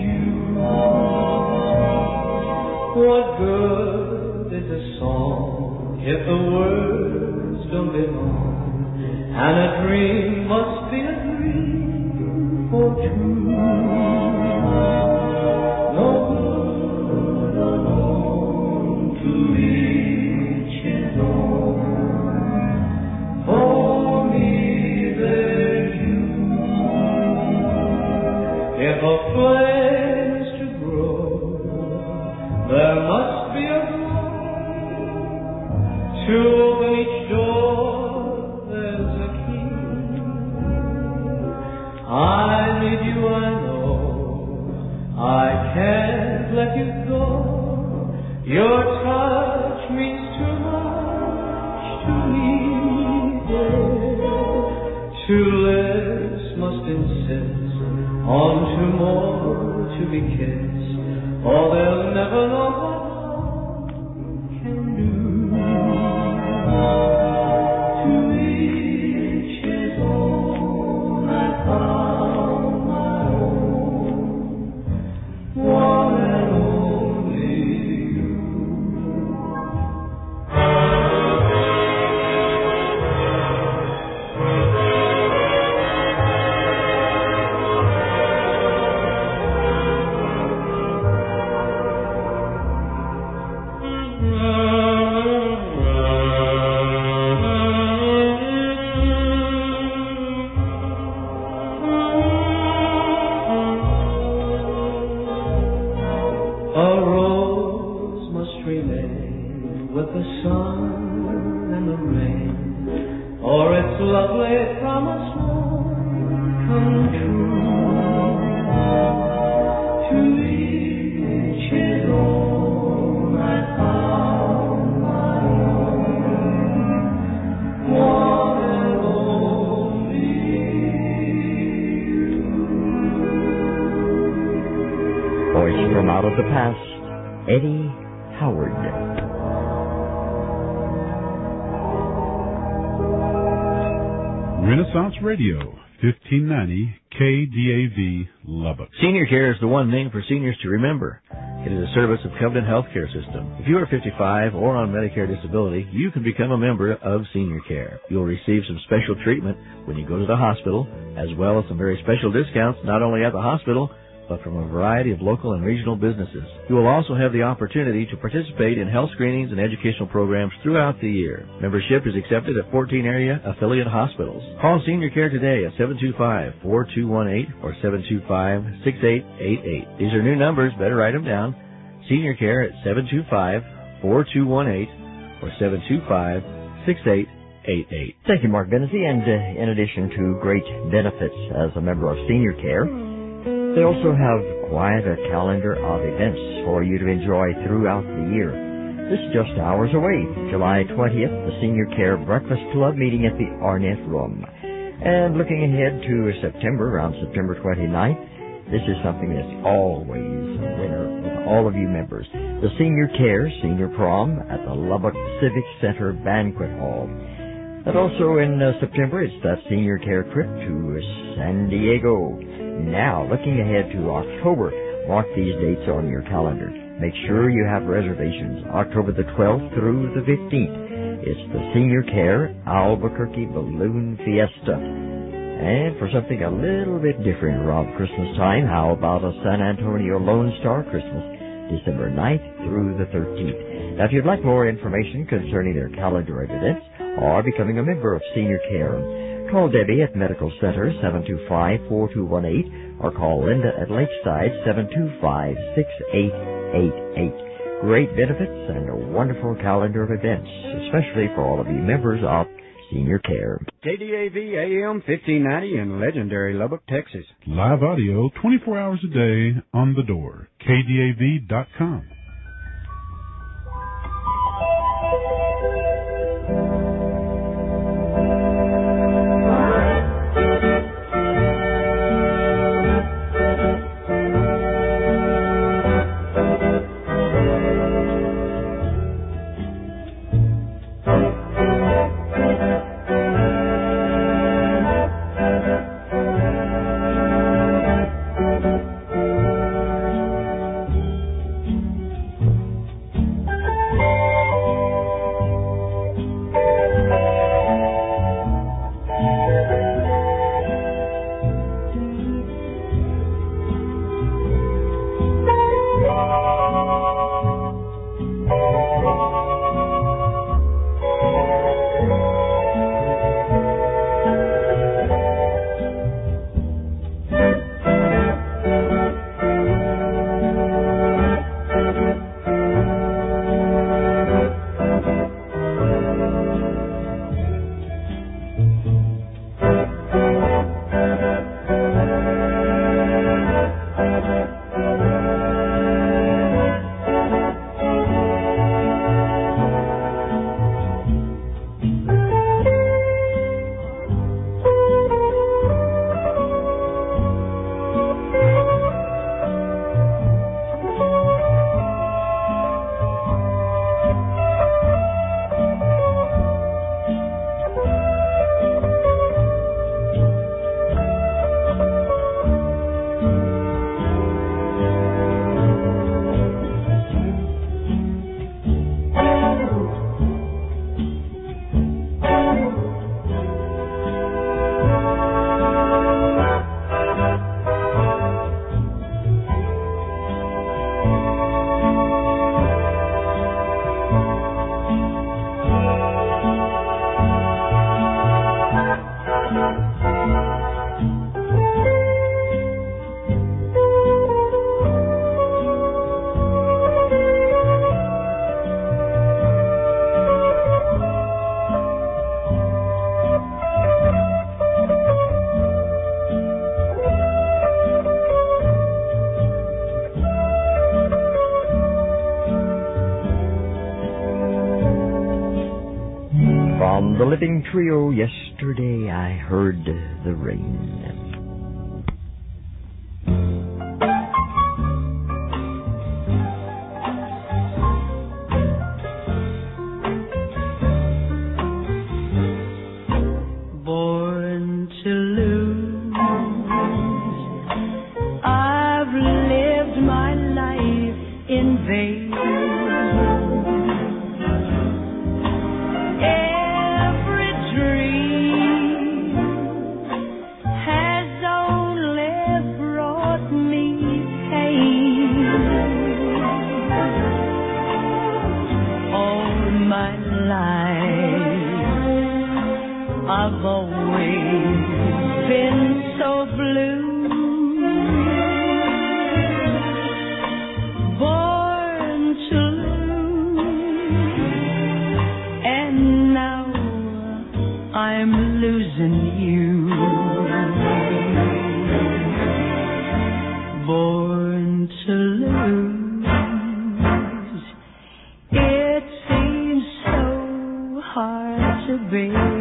you. What good is a song if the words don't belong? And a dream must be a dream for two. No good alone, to each his own. For me there's you. If a flame is to grow, there must be a glow. To open each door, I need you, I know. I can't let you go. Your touch means too much to me, dear. Two lips must insist on two more to be kissed, or they'll never know what love can do. To each his own, I found. Of the past, Eddie Howard. Renaissance Radio, fifteen ninety K D A V, Lubbock. Senior Care is the one name for seniors to remember. It is a service of Covenant Healthcare System. If you are fifty-five or on Medicare disability, you can become a member of Senior Care. You'll receive some special treatment when you go to the hospital, as well as some very special discounts not only at the hospital, but from a variety of local and regional businesses. You will also have the opportunity to participate in health screenings and educational programs throughout the year. Membership is accepted at fourteen area affiliate hospitals. Call Senior Care today at seven two five, four two one eight or seven two five, six eight eight eight. These are new numbers. Better write them down. Senior Care at seven two five, four two one eight or seven two five, six eight eight eight. Thank you, Mark Bennessy. And uh, in addition to great benefits as a member of Senior Care, they also have quite a calendar of events for you to enjoy throughout the year. This is just hours away, July twentieth, the Senior Care Breakfast Club meeting at the Arnett Room. And looking ahead to September, around September twenty-ninth, this is something that's always a winner with all of you members. The Senior Care Senior Prom at the Lubbock Civic Center Banquet Hall. And also in uh, September, it's that Senior Care trip to San Diego. Now, looking ahead to October, mark these dates on your calendar. Make sure you have reservations. October the twelfth through the fifteenth. It's the Senior Care Albuquerque Balloon Fiesta. And for something a little bit different around Christmas time, how about a San Antonio Lone Star Christmas, December ninth through the thirteenth. Now, if you'd like more information concerning their calendar of events or becoming a member of Senior Care, call Debbie at Medical Center, seven two five, four two one eight, or call Linda at Lakeside, seven two five, six eight eight eight. great benefits and a wonderful calendar of events, especially for all of you members of Senior Care. K D A V A M fifteen ninety in legendary Lubbock, Texas. Live audio twenty-four hours a day on the door. K D A V dot com. From the Living Trio, Yesterday I Heard the Rain. Born to lose, I've lived my life in vain. I've always been so blue, born to lose, and now I'm losing you. Born to lose, it seems so hard to bear.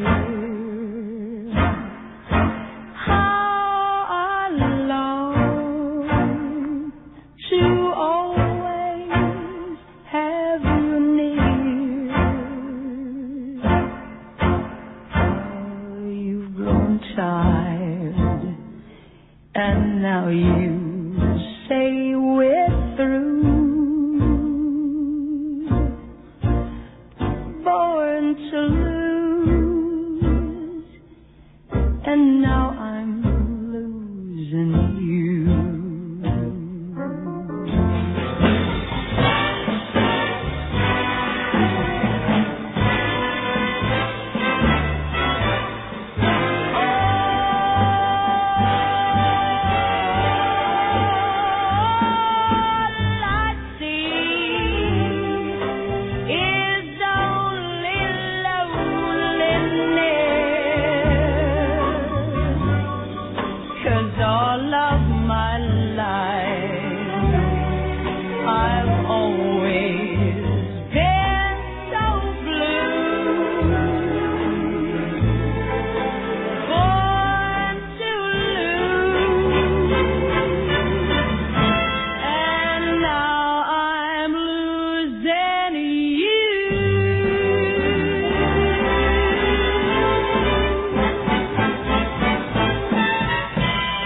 And now you say we're through. Born to lose, and now I'm losing you.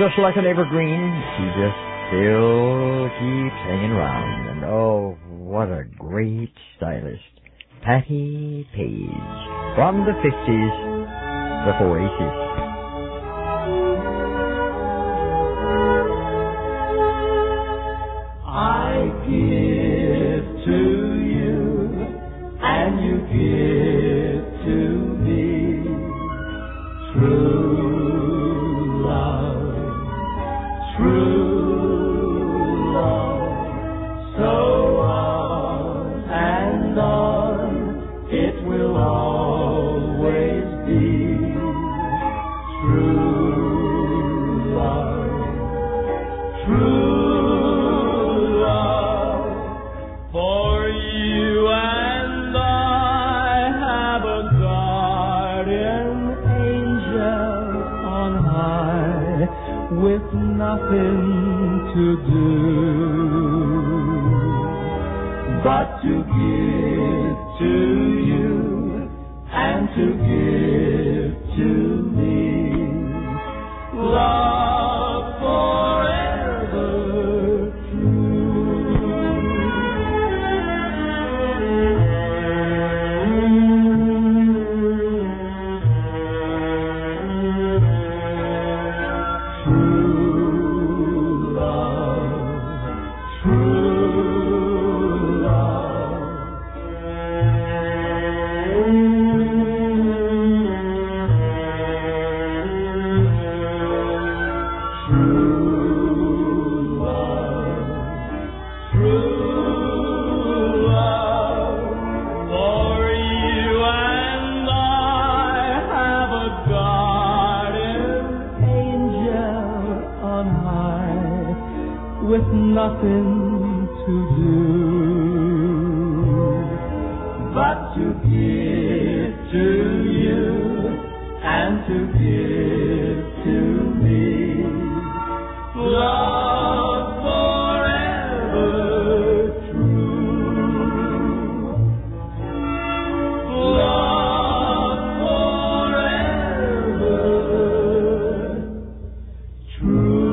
just like an evergreen. She just still keeps hanging around. And oh, what a great stylist. Patti Page. From the fifties, the four aces. I give to you, and you give to me true love, true love. So on and on, it will always be true love, true. For you and I have a guardian angel on high, with nothing to do but to give to you and to give to me love forever with nothing to do but to give to you and to give to me love forever true, love forever true.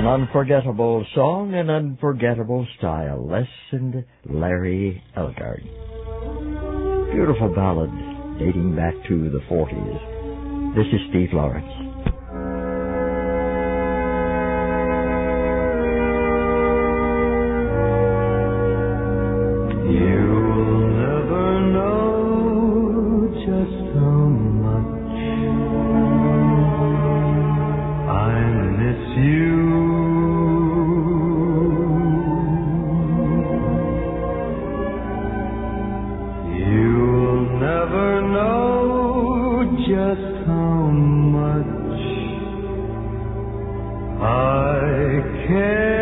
unforgettable song and unforgettable style. Les and Larry Elgart. Beautiful ballad dating back to the forties. This is Steve Lawrence. You'll never know just how much I miss you. You'll never know just how much I care.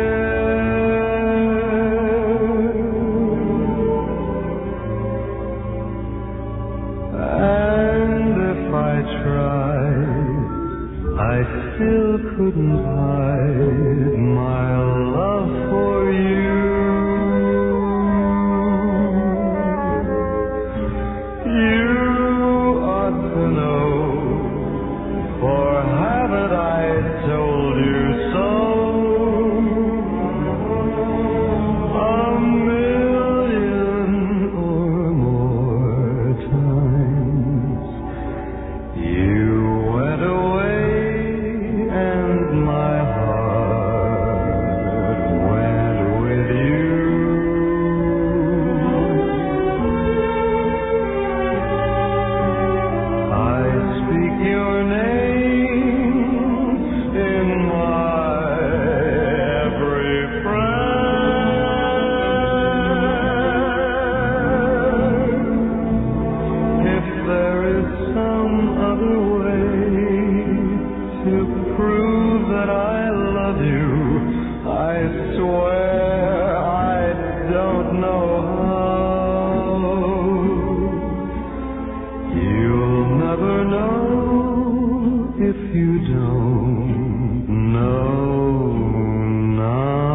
I still couldn't hide my love for you. You ought to know, for haven't I told you so? A million or more times. You went away. My heart went with you. I speak your name in my every prayer. If there is some other way to prove that I love you, I swear I don't know how. You'll never know if you don't know now.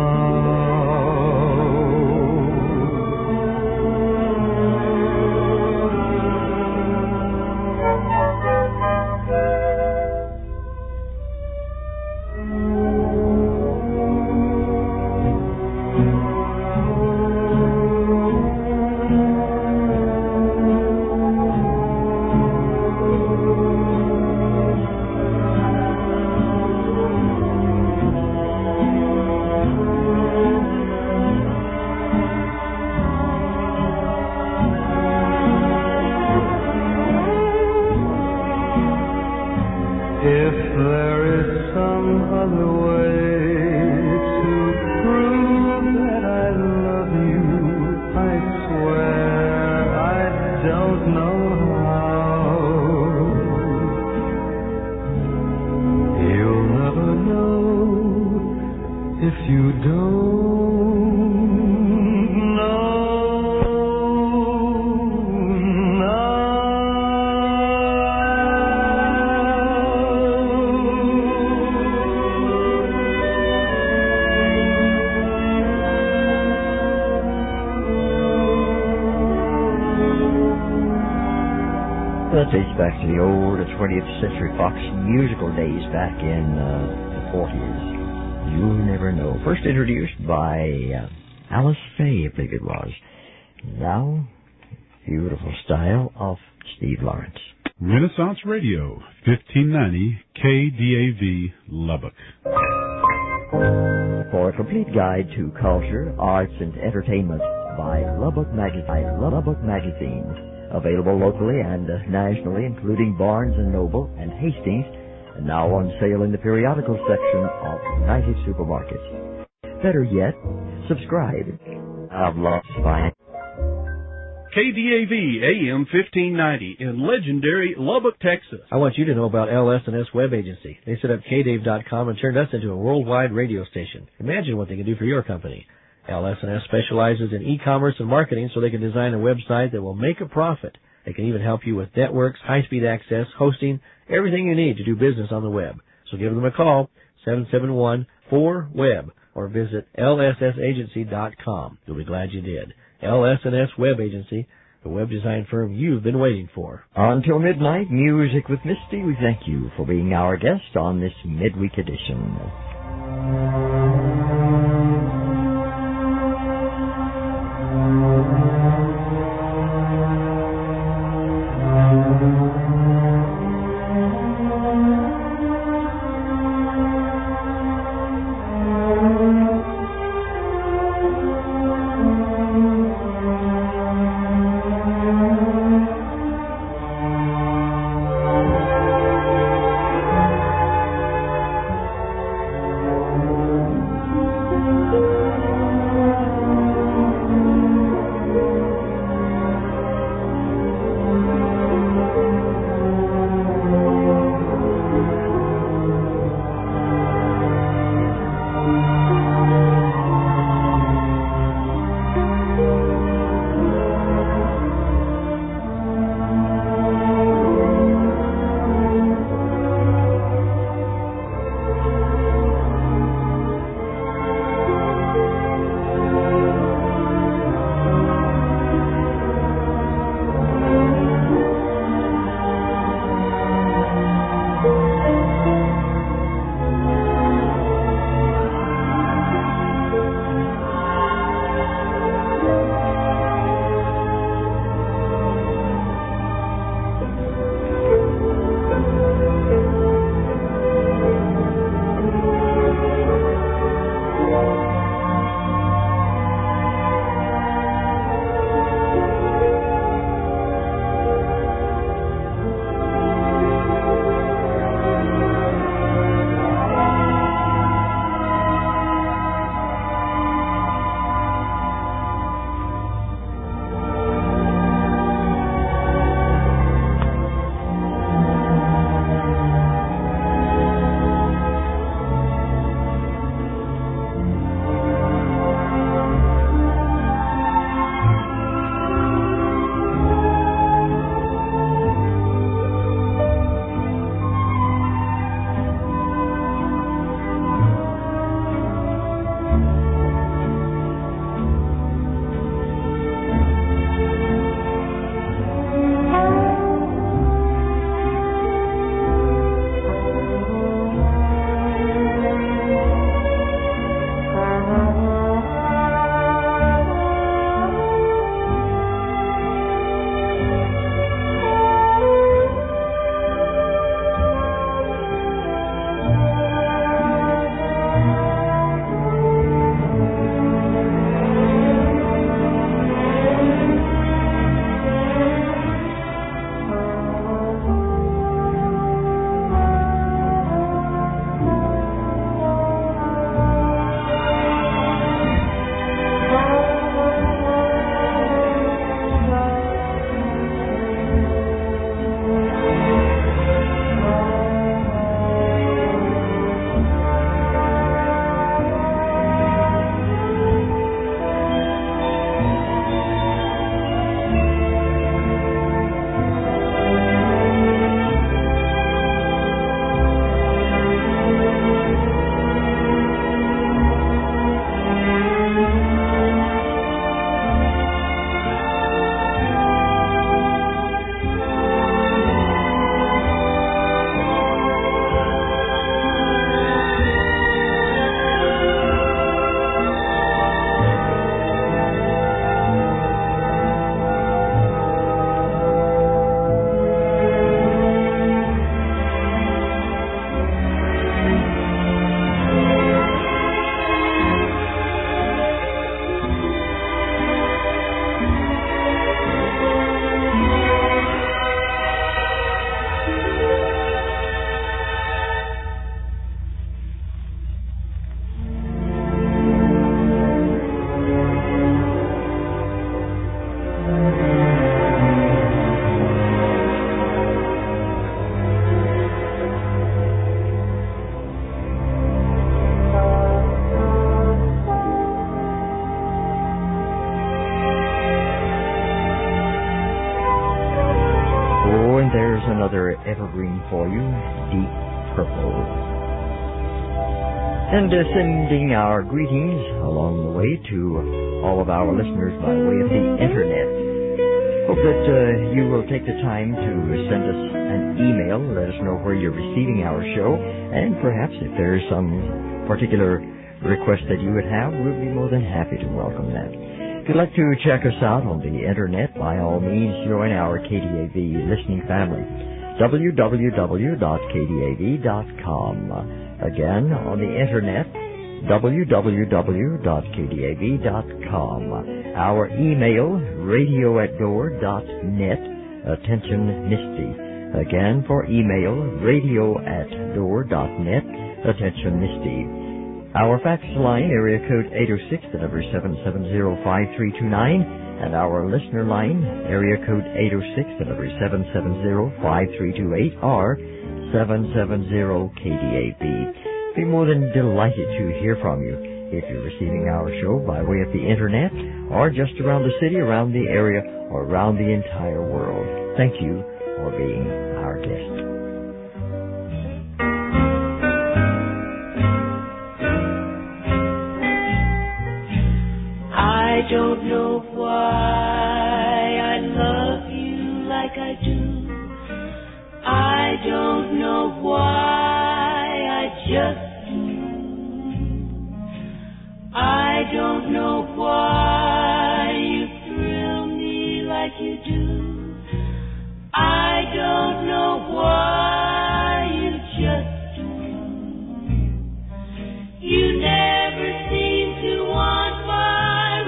If there is some other way to prove that I love you, I swear I don't know how. You'll never know if you don't know. That dates back to the old twentieth century Fox musical days back in uh, the forties. You'll never know. First introduced by uh, Alice Faye, I believe it was. Now, beautiful style of Steve Lawrence. Renaissance Radio, fifteen ninety K D A V, Lubbock. For a complete guide to culture, arts, and entertainment by Lubbock Magazine. Lubbock Magazine. Available locally and uh, nationally, including Barnes and Noble and Hastings, and now on sale in the periodical section of United Supermarkets. Better yet, subscribe. I've lost by K D A V A M fifteen ninety in legendary Lubbock, Texas. I want you to know about L S and S Web Agency. They set up K Dave dot com and turned us into a worldwide radio station. Imagine what they can do for your company. L S and S specializes in e-commerce and marketing, so they can design a website that will make a profit. They can even help you with networks, high-speed access, hosting, everything you need to do business on the web. So give them a call, seven seven one, four, W E B, or visit L S S agency dot com. You'll be glad you did. L S and S Web Agency, the web design firm you've been waiting for. Until midnight, Music with Misty, we thank you for being our guest on this midweek edition. another evergreen for you, Deep Purple. And uh, sending our greetings along the way to all of our listeners by way of the Internet. Hope that uh, you will take the time to send us an email. Let us know where you're receiving our show. And perhaps if there is some particular request that you would have, we'll be more than happy to welcome that. If you'd like to check us out on the Internet, by all means, join our K D A V listening family. w w w dot k d a v dot com. Again, on the Internet, w w w dot k d a v dot com. Our email, radio at door dot net. Attention, Misty. Again, for email, radio at door dot net. Attention, Misty. Our fax line, area code eight oh six, the number seven seven zero, five three two nine. And our listener line, area code eight oh six, the number seven seven zero, five three two eight, or seven seven zero K D A V. Be more than delighted to hear from you if you're receiving our show by way of the Internet or just around the city, around the area, or around the entire world. Thank you for being our guest. I don't know why I love you like I do. I don't know why I just do. I don't know why you thrill me like you do. I don't know why you just do. You never seem to want my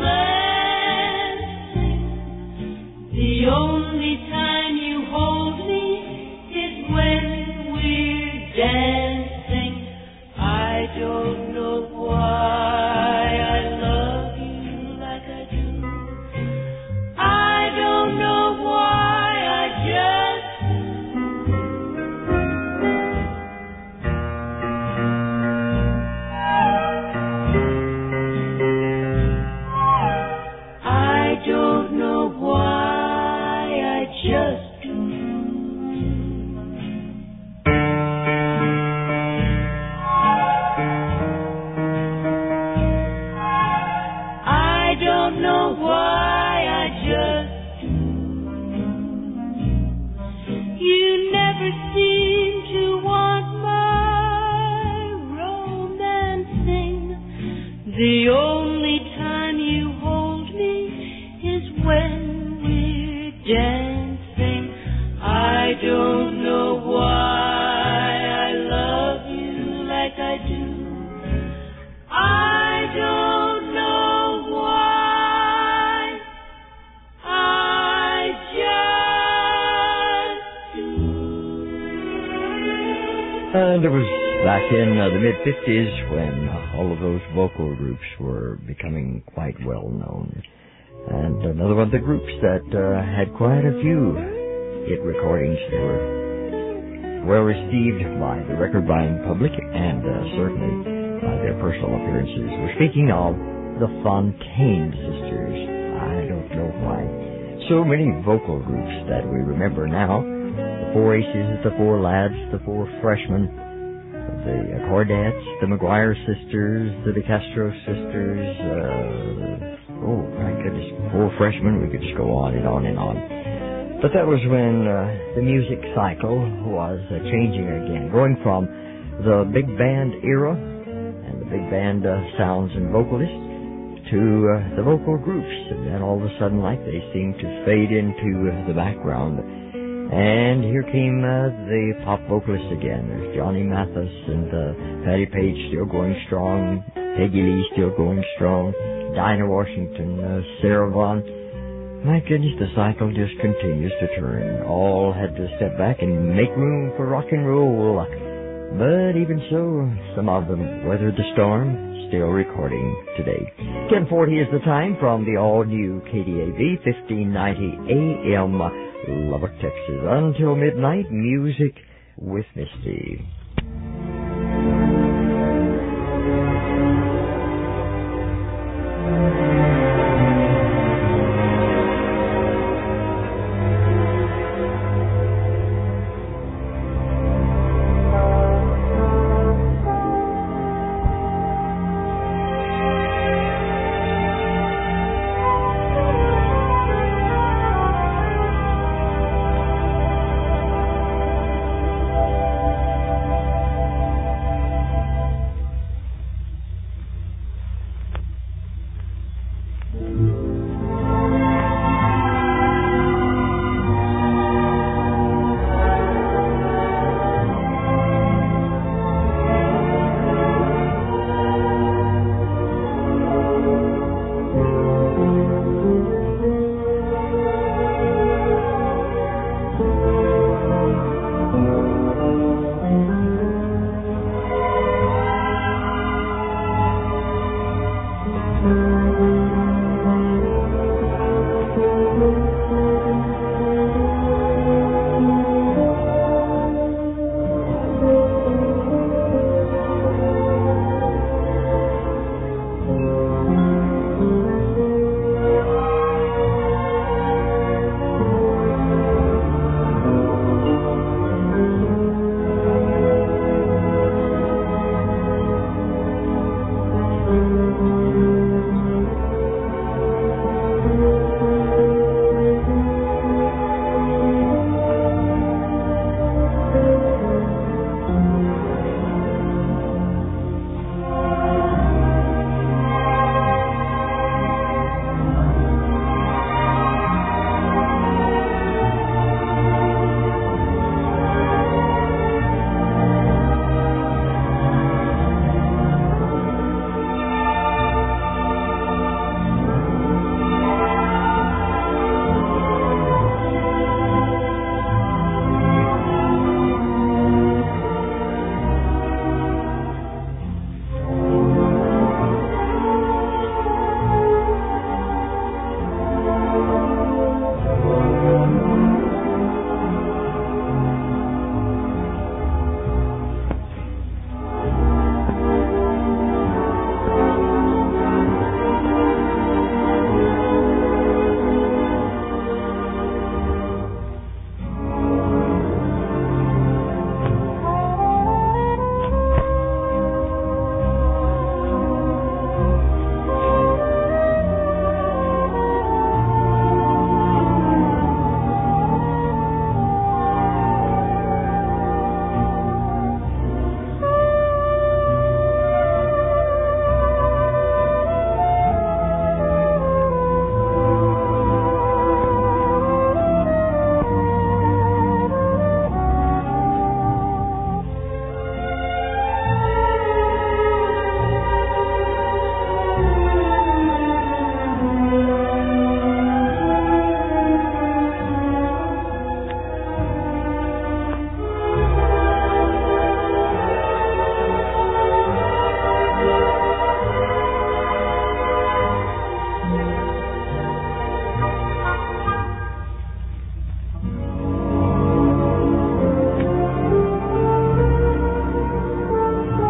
romance. The only time you hold me is when we're dancing. I don't know why I love you like I do. I don't know why I just I don't know why I just do. I don't know why I just do. You never seem to want my romancing. The only time you hold me is when we're dancing. I don't know why I love you like I do. I don't know why I just do. And it was back in uh, the mid-fifties when uh, all of those vocal groups were becoming quite well known. And another one of the groups that uh, had quite a few hit recordings. They were well received by the record-buying public and uh, certainly by their personal appearances. We're speaking of the Fontaine Sisters. I don't know why. So many vocal groups that we remember now. The Four Aces, the Four Lads, the Four Freshmen, the Accordettes, the McGuire Sisters, the DeCastro Sisters, uh, oh my goodness, Four Freshmen. We could just go on and on and on. But that was when uh, the music cycle was uh, changing again, going from the big band era and the big band uh, sounds and vocalists to uh, the vocal groups. And then all of a sudden, like, they seemed to fade into uh, the background. And here came uh, the pop vocalists again. There's Johnny Mathis and uh, Patti Page still going strong, Peggy Lee still going strong, Dinah Washington, uh, Sarah Vaughan. My goodness, the cycle just continues to turn. All had to step back and make room for rock and roll. But even so, some of them weathered the storm, still recording today. ten forty is the time from the all-new K D A V, fifteen ninety A M, Lubbock, Texas. Until midnight, music with Misty.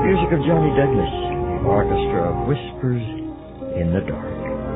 music of Johnny Douglas, the orchestra of Whispers in the Dark.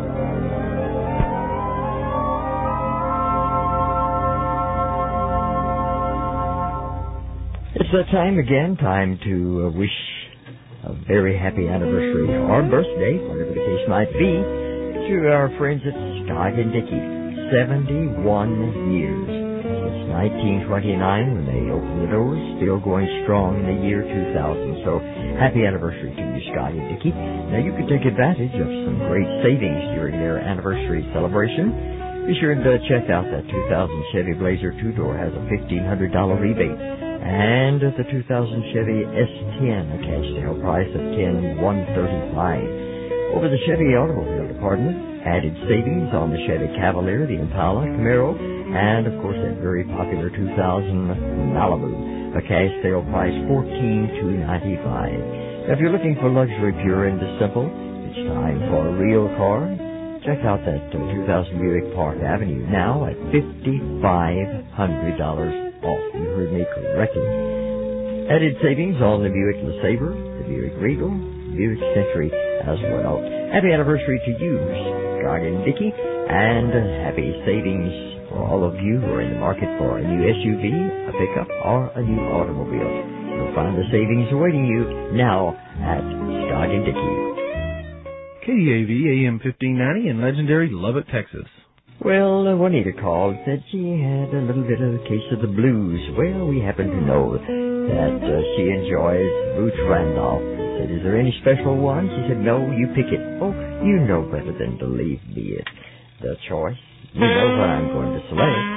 It's that time again, time to uh, wish a very happy anniversary or birthday, whatever the case might be, to our friends at Scott and Dickey. seventy-one years. Since nineteen twenty-nine when they opened the doors, still going strong in the year two thousand. So happy anniversary to you, Scott and Dickey. Now you can take advantage of some great savings during their anniversary celebration. Be sure to check out that two thousand Chevy Blazer two-door has a fifteen hundred dollars rebate. And the two thousand Chevy S ten, a cash sale price of ten thousand one hundred thirty-five dollars. Over the Chevy Automobile Department, added savings on the Chevy Cavalier, the Impala, Camaro, and of course that very popular two thousand Malibu, a cash sale price fourteen thousand two hundred ninety-five dollars. Now if you're looking for luxury pure and simple, it's time for a real car. Check out that uh, two thousand Buick Park Avenue now at five thousand five hundred dollars off. You heard me correctly. Added savings on the Buick LeSabre, the Buick Regal, Buick Century as well. Happy anniversary to you, Scott and Dickey, and uh, happy savings for all of you who are in the market for a new S U V, a pickup, or a new automobile. You'll find the savings awaiting you now at Scott and Dickey. K D A V A M fifteen ninety in legendary Lubbock, Texas. Well, uh, Juanita called, said she had a little bit of a case of the blues. Well, we happen to know that uh, she enjoys Boots Randolph. I said, is there any special one? She said, no, you pick it. Oh, you know better than to leave me it. The choice. You know what I'm going to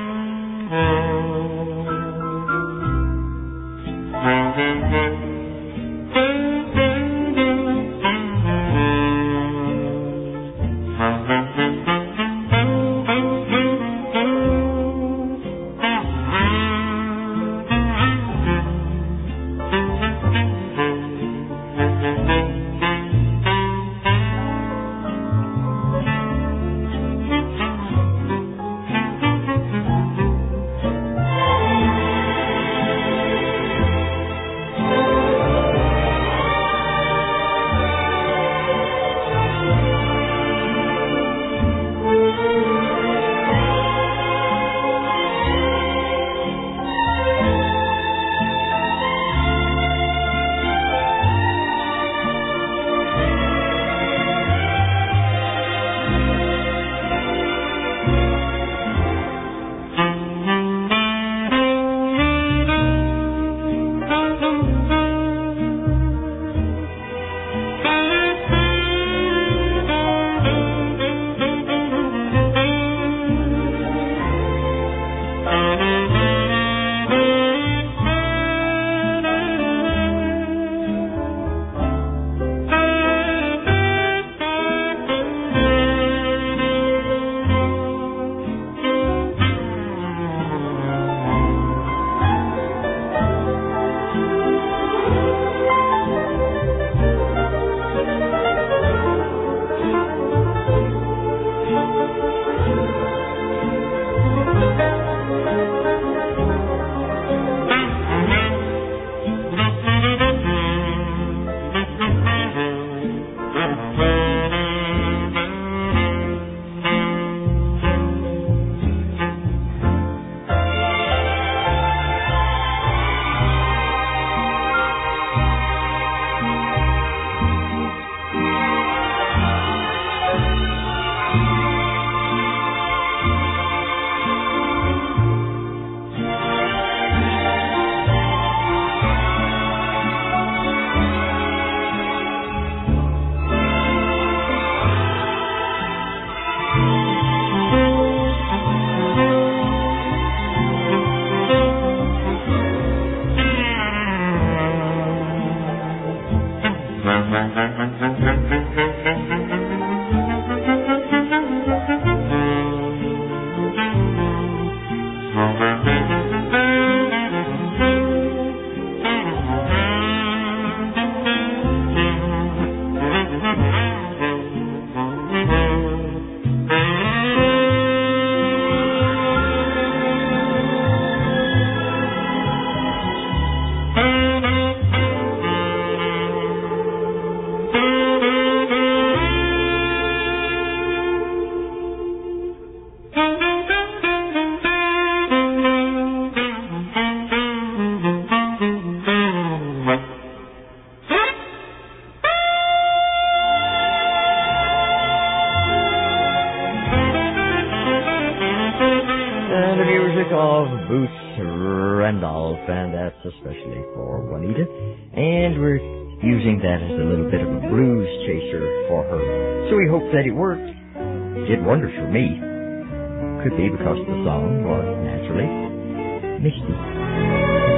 select. Boots Randolph, and that's especially for Juanita. And we're using that as a little bit of a blues chaser for her. So we hope that it worked. Did wonders for me. Could be because the song was naturally misty.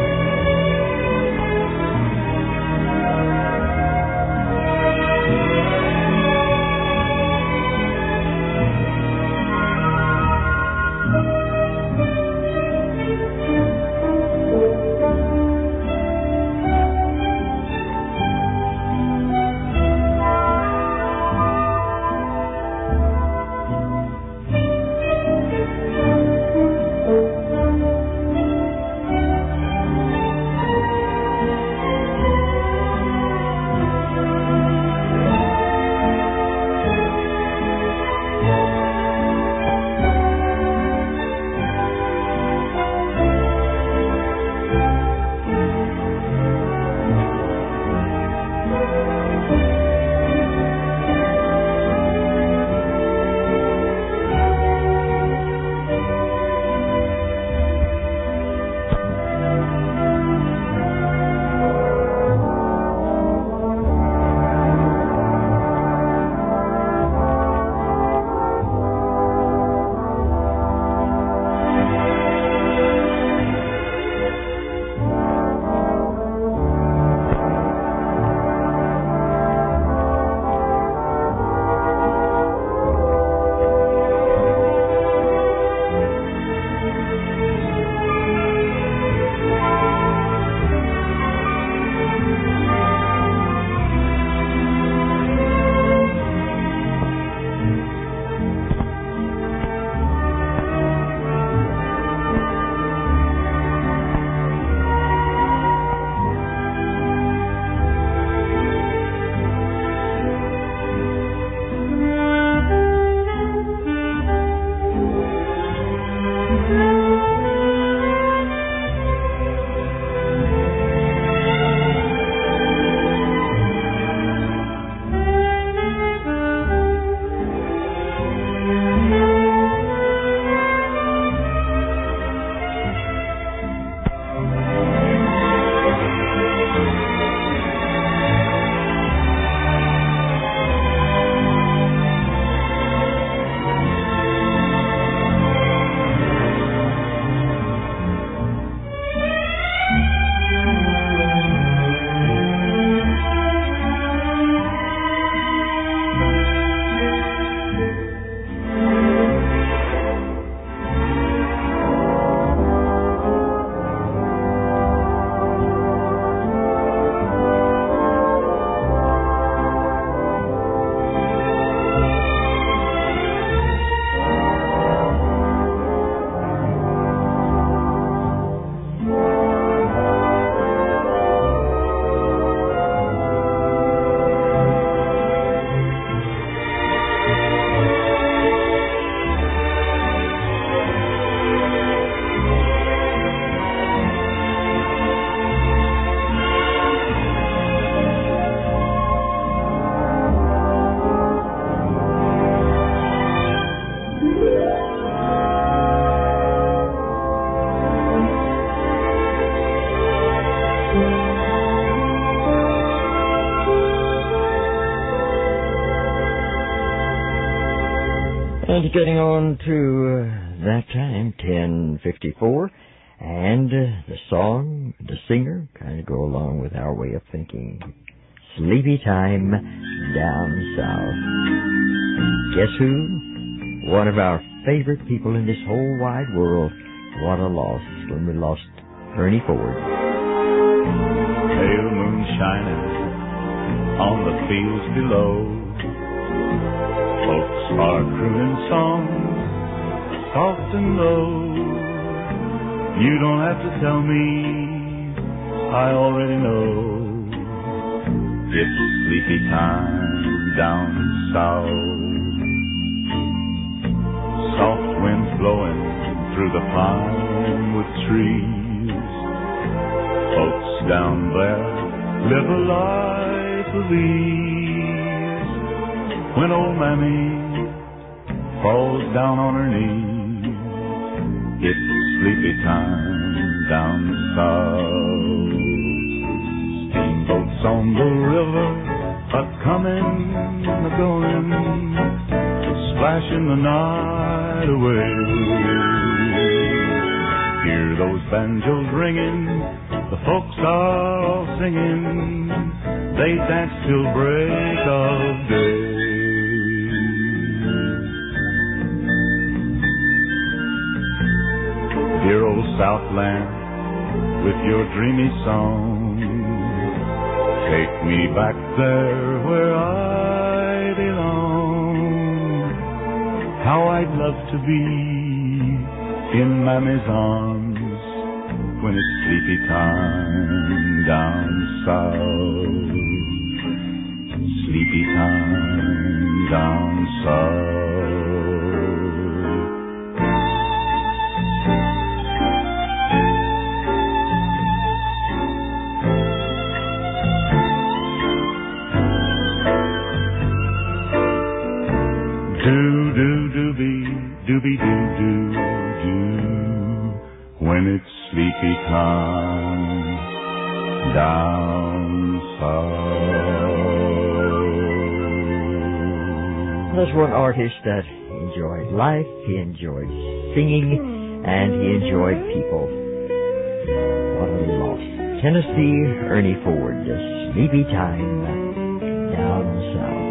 And getting on to uh, that time, ten fifty-four, and uh, the song, the singer, kind of go along with our way of thinking. Sleepy time down south. Guess who? One of our favorite people in this whole wide world. What a loss when we lost Ernie Ford. Pale moon shining on the fields below. Folks are crooning songs, soft and low. You don't have to tell me, I already know. It's sleepy time down south. Soft winds blowing through the pinewood trees. Folks down there live a life of ease. When old Mammy falls down on her knees, it's sleepy time down south. Steamboats on the river, a-comin', a-goin', splashing the night away. Hear those banjos ringing, the folks are all singing, they dance till break of day. Dear old Southland, with your dreamy song, take me back there where I belong. How I'd love to be in Mammy's arms when it's sleepy time down south. Sleepy time down south. Do do do be do be do do do when it's sleepy time down south. There's one artist that enjoyed life, he enjoyed singing, and he enjoyed people. What a loss. Tennessee Ernie Ford, the sleepy time down south.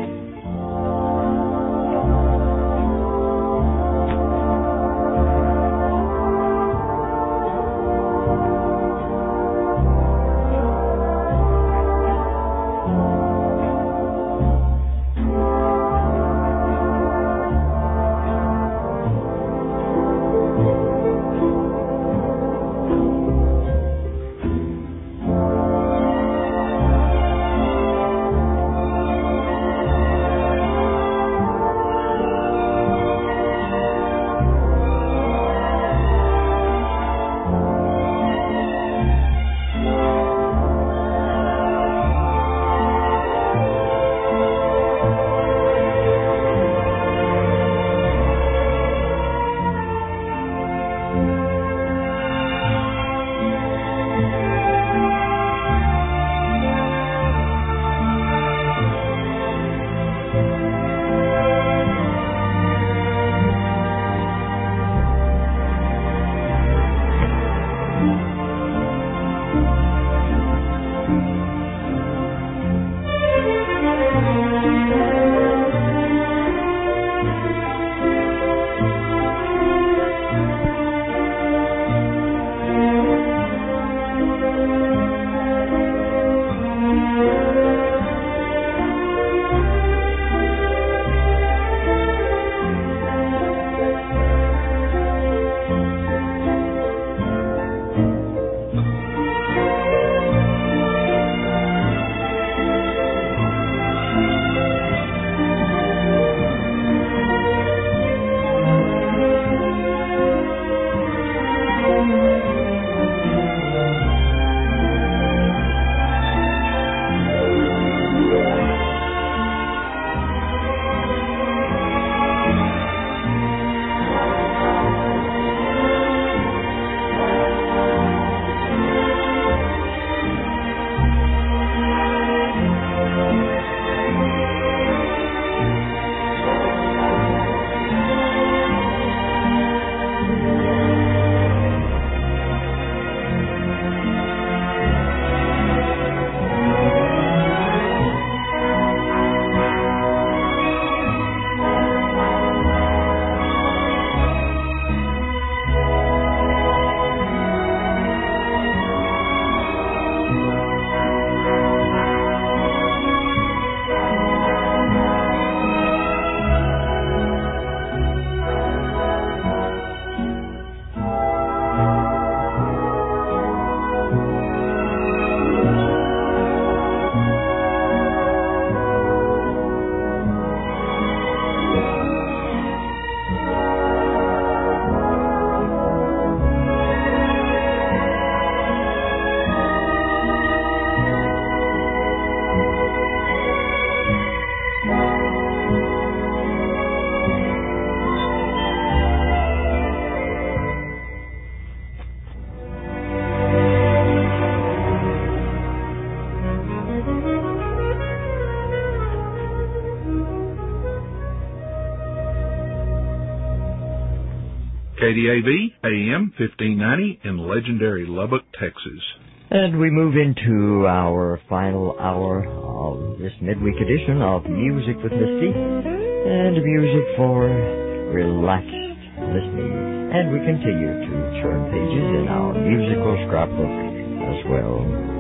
K D A V, A M fifteen ninety in legendary Lubbock, Texas. And we move into our final hour of this midweek edition of Music with Misty, and music for relaxed listening. And we continue to turn pages in our musical scrapbook as well.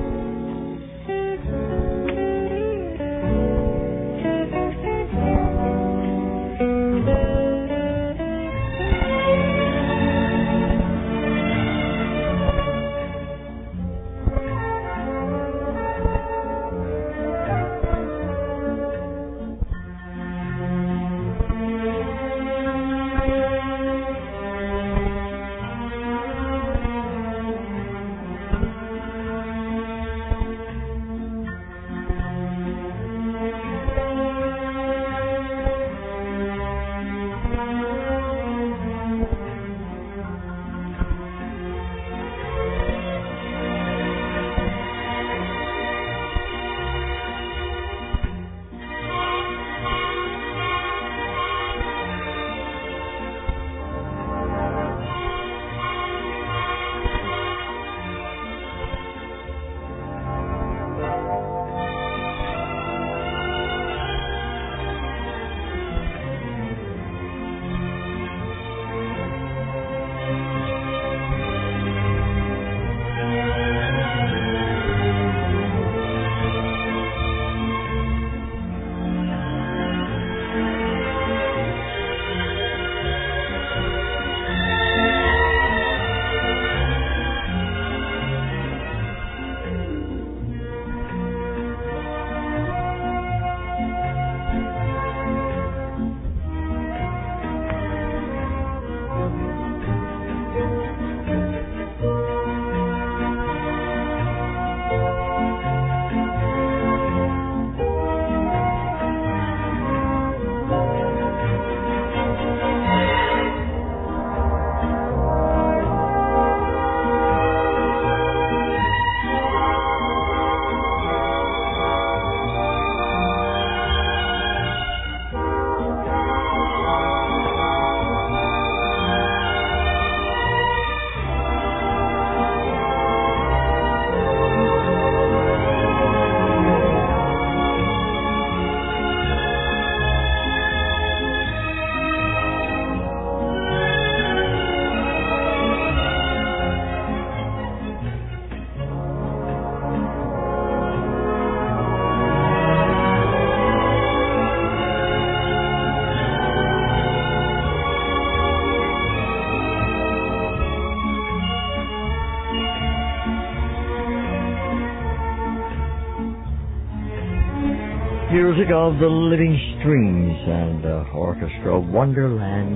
Music of the Living Strings and uh, Orchestra Wonderland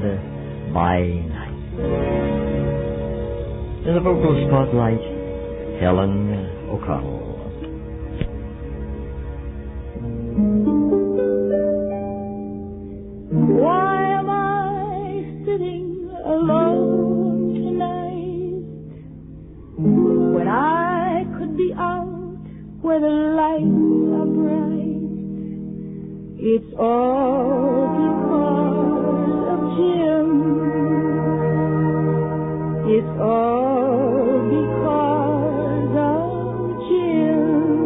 by Night. In the vocal spotlight, Helen O'Connell. Why am I sitting alone tonight when I could be out where the lights are bright? It's all because of Jim. It's all because of Jim.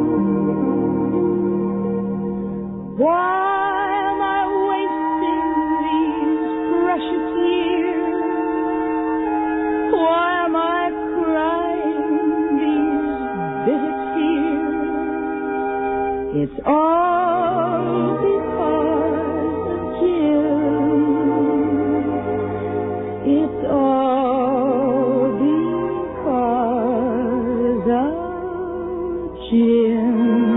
Why am I wasting these precious years? Why am I crying these bitter tears? It's all because of Jim. It's all because of Jim.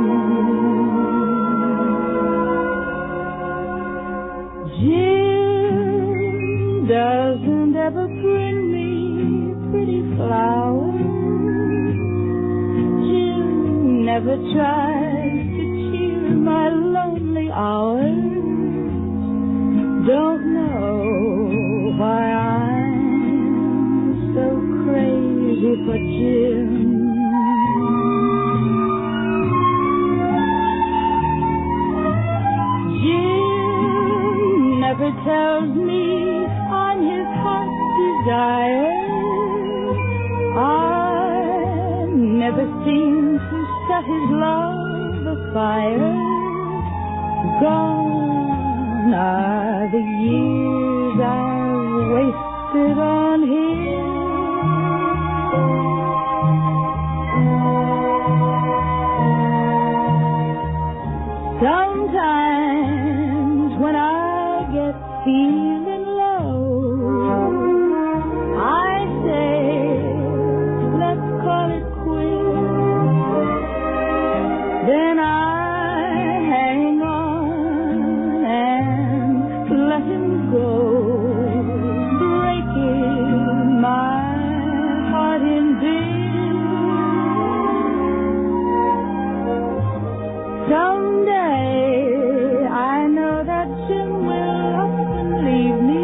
Jim doesn't ever bring me pretty flowers. Jim never tries to cheer my lonely hours. Don't know why I'm so crazy for Jim. Jim never tells me I'm his heart's desire. his love a fire. Gone are the years I've wasted on him. Sometimes when I get feeling low, I say, let's call it quits. Then I hang on and let him go, breaking my heart in bits. Someday I know that Jim will up and leave me,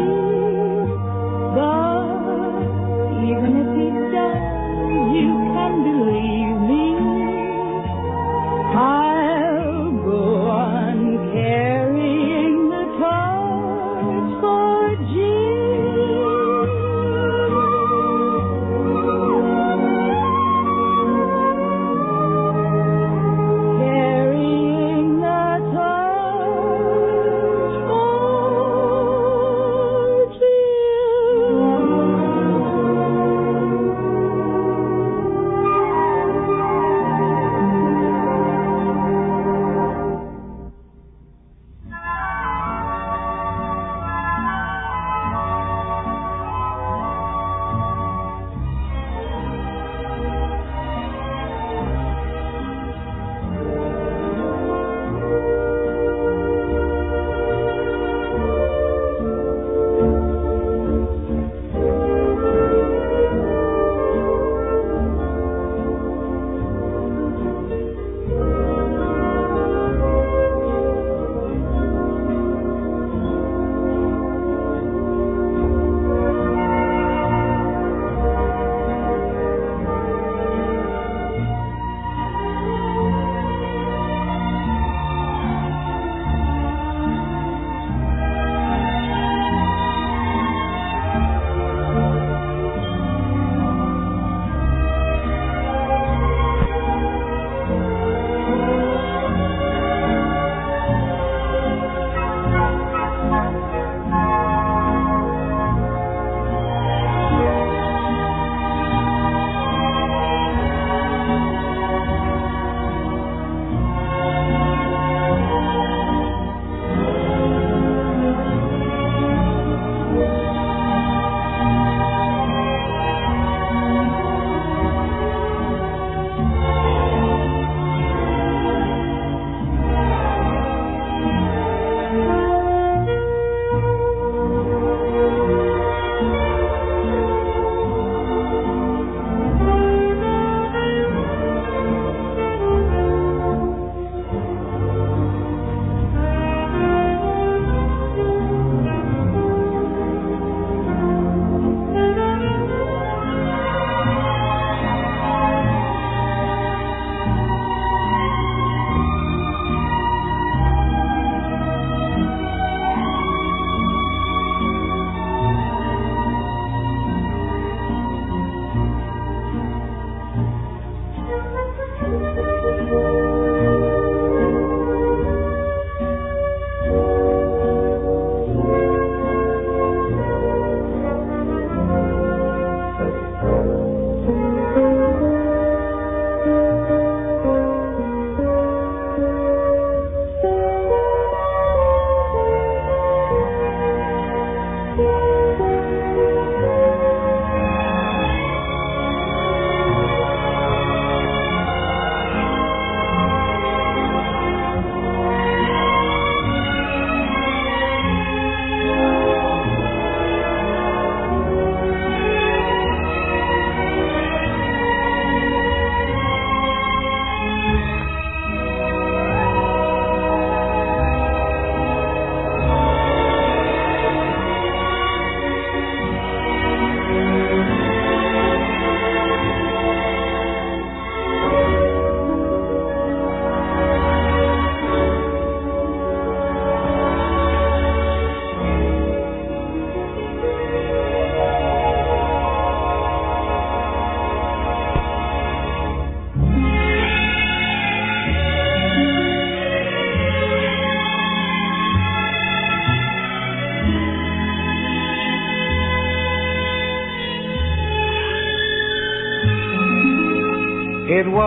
but even if he does, you can believe me, I'll go on carrying the torch for Jim. Carrying the torch.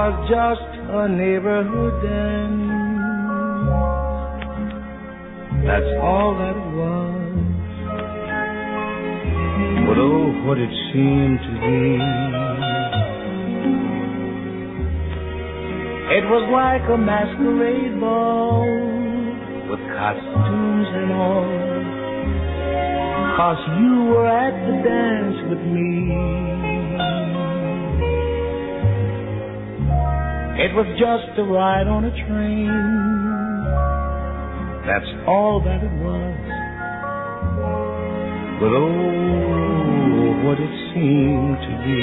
was just a neighborhood dance. That's all that it was. But oh, what it seemed to be. It was like a masquerade ball with costumes and all. 'Cause you were at the dance with me. It was just a ride on a train. That's all that it was. But oh, what it seemed to be.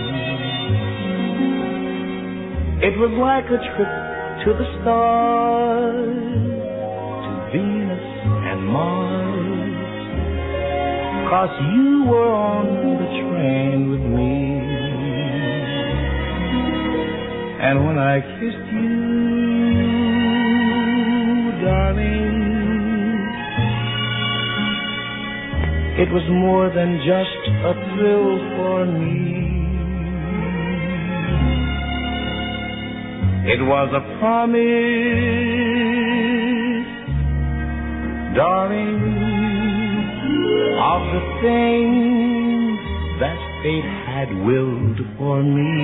It was like a trip to the stars, to Venus and Mars. 'Cause you were on the train with me. And when I kissed you, darling, it was more than just a thrill for me. It was a promise, darling, of the things that fate had willed for me.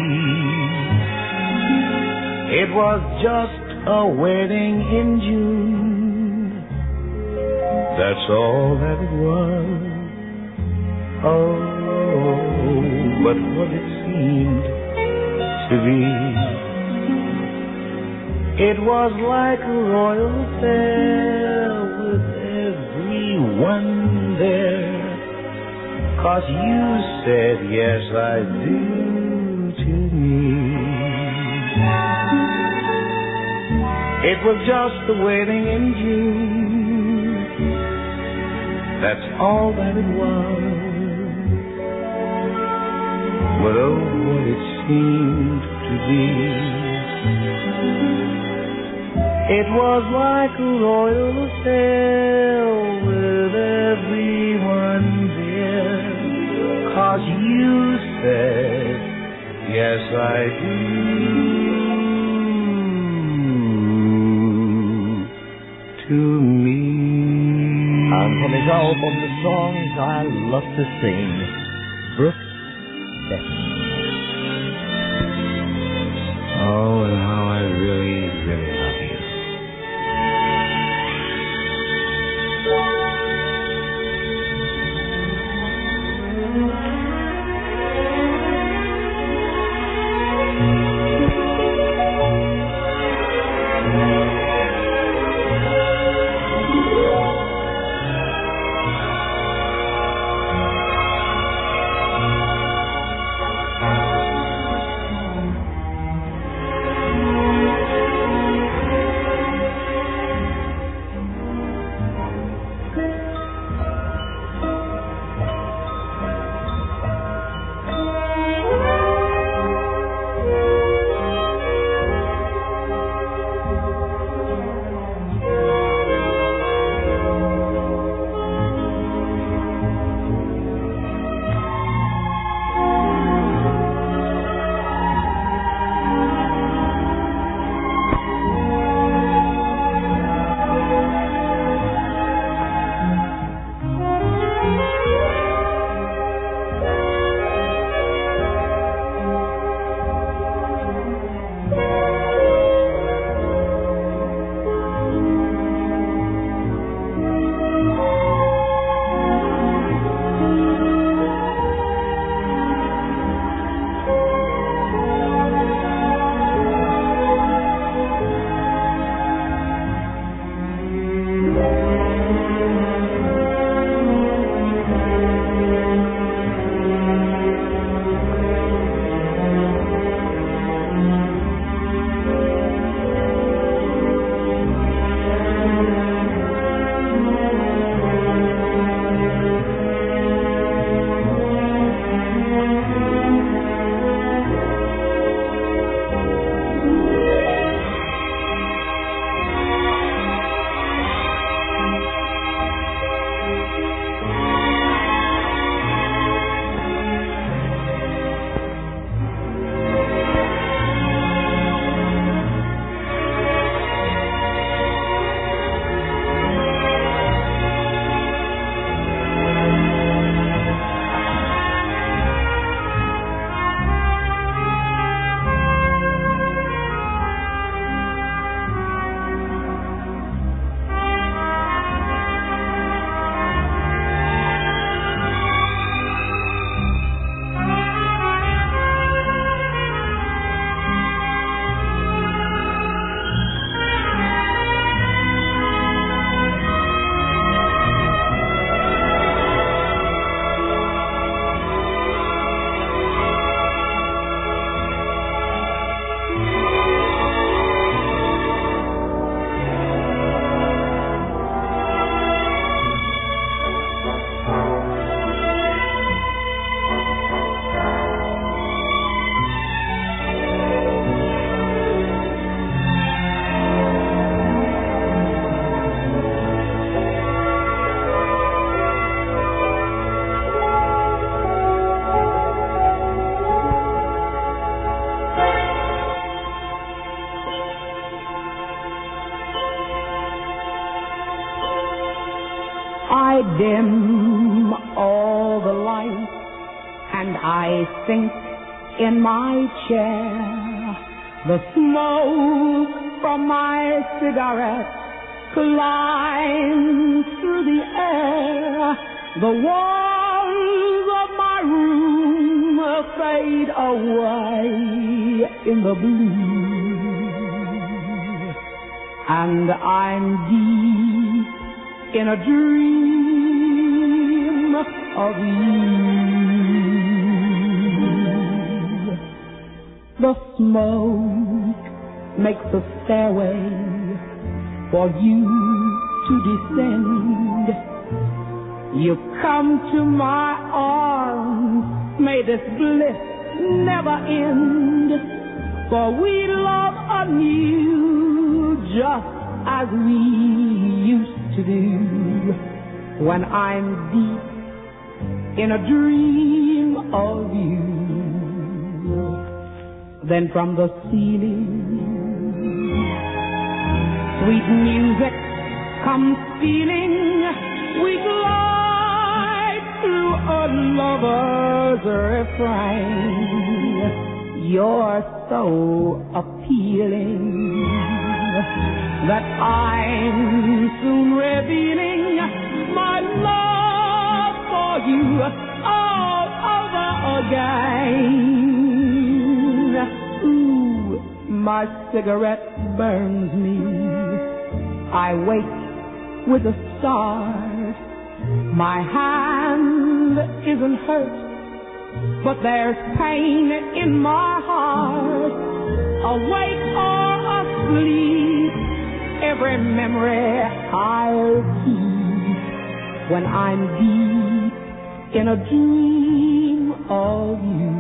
It was just a wedding in June. That's all that it was. Oh, but what it seemed to be. It was like a royal affair with everyone there. 'Cause you said, yes, I do to me. It was just the wedding in June. That's all that it was. But oh, what it seemed to be. It was like a royal affair with everyone there. 'Cause you said, yes, I do. To me. And from his album, The Songs I Love to Sing, Brooks Beckham. Oh, and how I really, really love you. I dim all the lights and I sink in my chair. The smoke from my cigarette climbs through the air. The walls of my room fade away in the blue, and I'm deep in a dream of you. The smoke makes a stairway for you to descend. You come to my arms, may this bliss never end, for we love anew just as we used to do. When I'm deep in a dream of you, then from the ceiling sweet music comes stealing. We glide through a lover's refrain. You're so appealing that I'm soon revealing my love for you all over again. Ooh, my cigarette burns me. I wake with the stars. My hand isn't hurt, but there's pain in my heart. Awake or asleep, every memory I'll keep when I'm deep in a dream of you.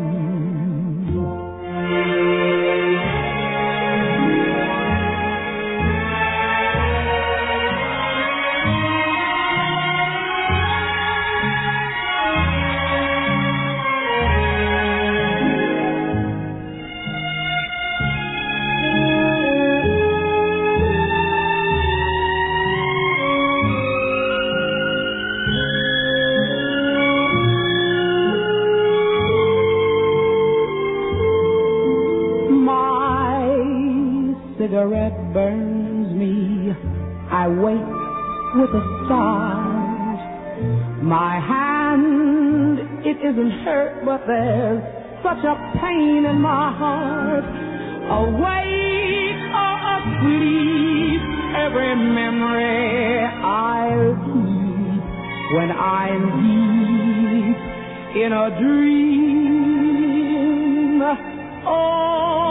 Cigarette burns me. I wake with the stars. My hand, it isn't hurt, but there's such a pain in my heart. Awake or asleep, every memory I'll keep when I'm deep in a dream. Oh,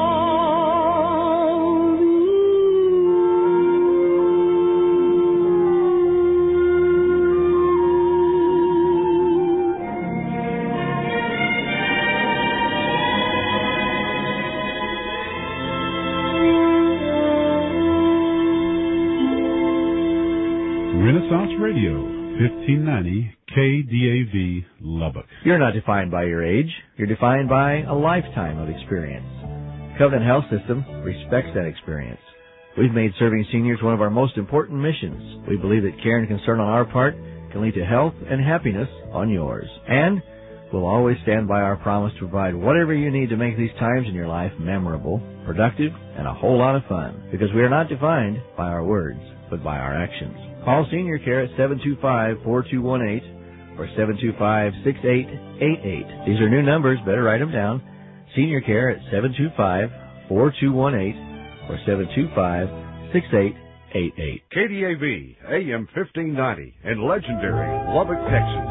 Renaissance Radio, fifteen ninety K D A V, Lubbock. You're not defined by your age. You're defined by a lifetime of experience. Covenant Health System respects that experience. We've made serving seniors one of our most important missions. We believe that care and concern on our part can lead to health and happiness on yours. And we'll always stand by our promise to provide whatever you need to make these times in your life memorable, productive, and a whole lot of fun. Because we are not defined by our words, but by our actions. Call Senior Care at seven two five, four two one eight or seven two five, six eight eight eight. These are new numbers. Better write them down. Senior Care at seven two five, four two one eight or seven two five, six eight eight eight. K D A V, A M fifteen ninety in legendary Lubbock, Texas.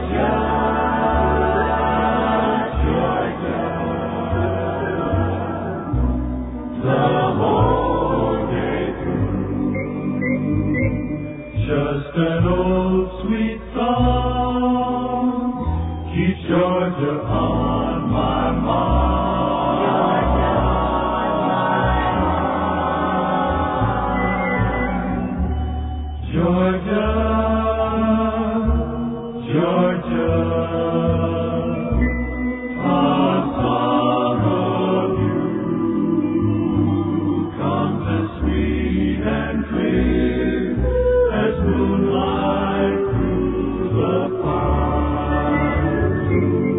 Just an old sweet song keeps Georgia on my mind. Georgia, Georgia, a song of you comes as sweet and clear as moonlight through the pines.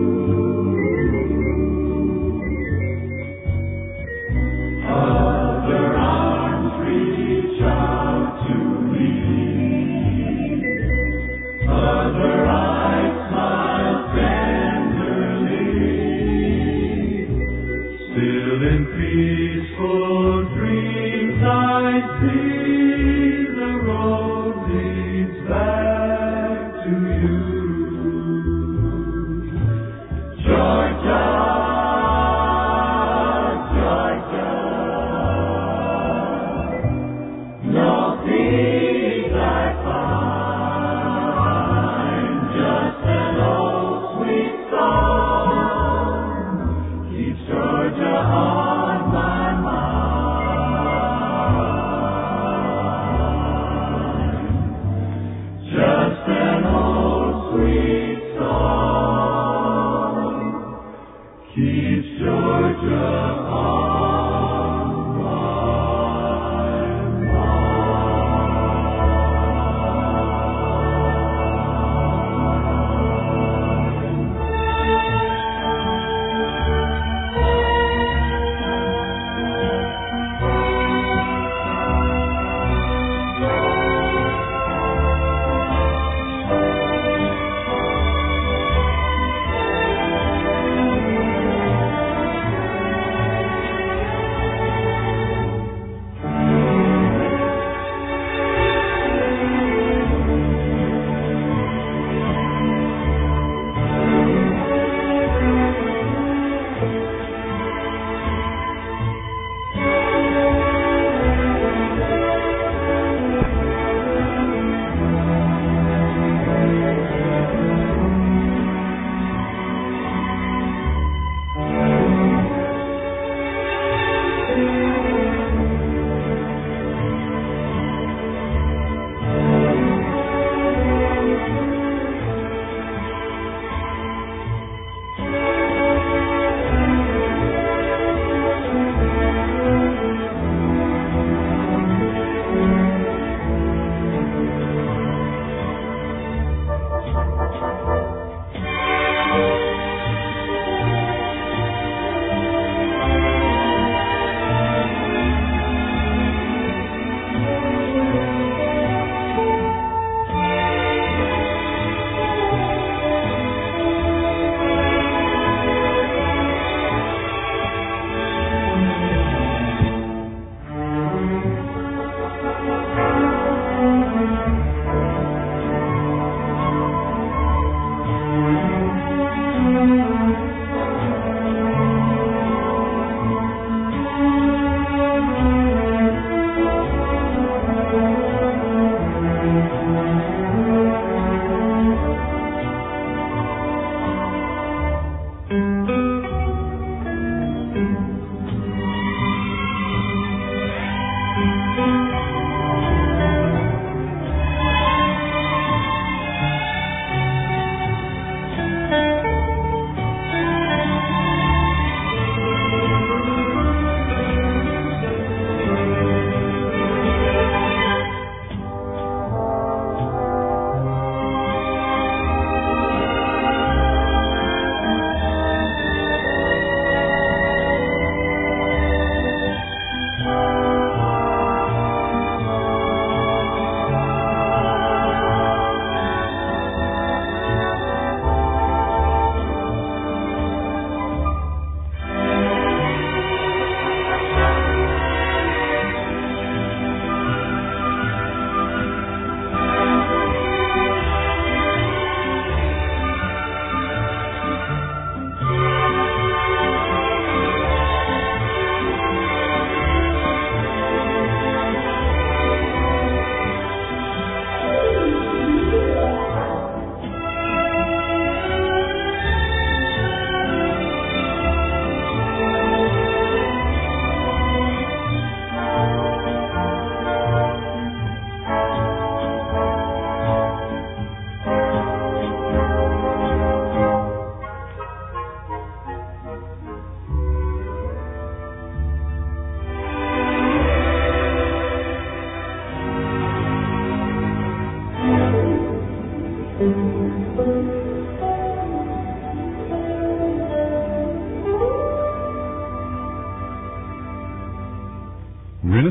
Other arms reach out to me. Other eyes smile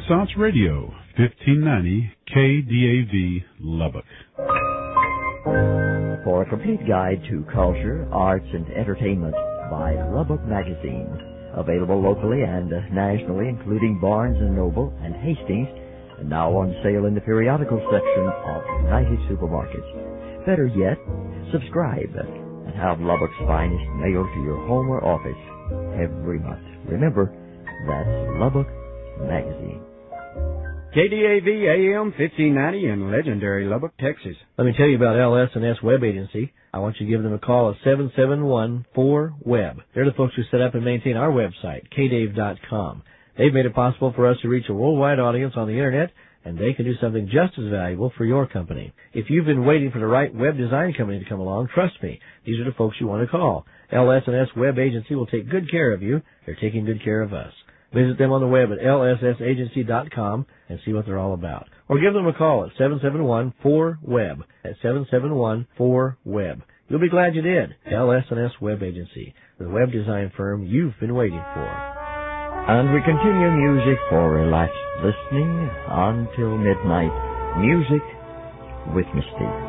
Renaissance Radio, fifteen ninety K D A V, Lubbock. For a complete guide to culture, arts, and entertainment, buy Lubbock Magazine. Available locally and nationally, including Barnes and Noble and Hastings, and now on sale in the periodical section of United Supermarkets. Better yet, subscribe and have Lubbock's finest mailed to your home or office every month. Remember, that's Lubbock Magazine. K D A V A M fifteen ninety in legendary Lubbock, Texas. Let me tell you about L S and S Web Agency. I want you to give them a call at seven seven one four W E B. They're the folks who set up and maintain our website, K dave dot com. They've made it possible for us to reach a worldwide audience on the Internet, and they can do something just as valuable for your company. If you've been waiting for the right web design company to come along, trust me, these are the folks you want to call. L S and S Web Agency will take good care of you. They're taking good care of us. Visit them on the web at L S S agency dot com and see what they're all about. Or give them a call at seven seven one four W E B, at seven seven one four W E B. You'll be glad you did. L S and S Web Agency, the web design firm you've been waiting for. And we continue music for relaxed listening until midnight. Music with Mystique.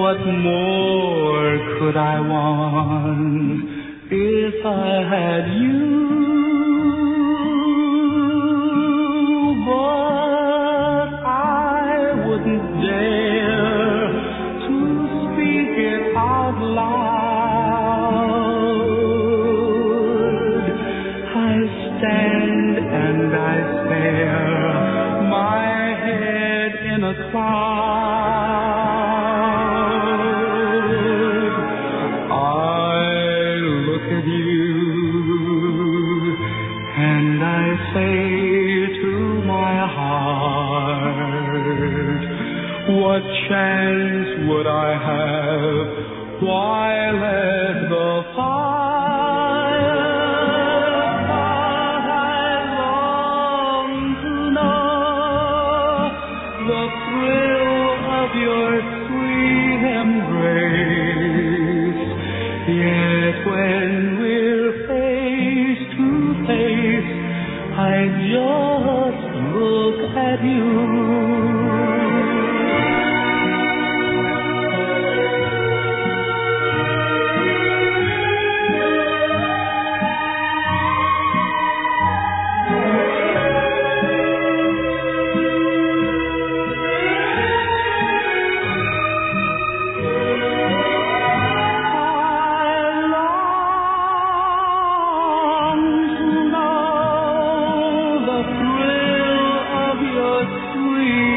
what more could I want if I had you? But I wouldn't dare to speak it out loud. I stand and I stare, my head in a cloud. I look at you and I say to my heart, what chance would I have? Why let the fire? But I long to know the thrill of your sweet embrace. Yet when we're face to face, I just look at you. Sweet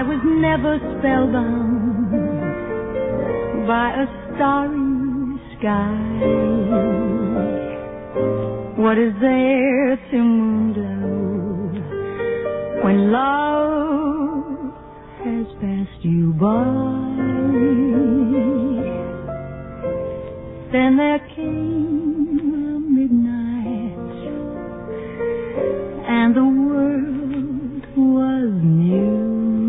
was never spellbound by a starry sky. What is there to moondow when love has passed you by? Then there came a midnight, and the world was new.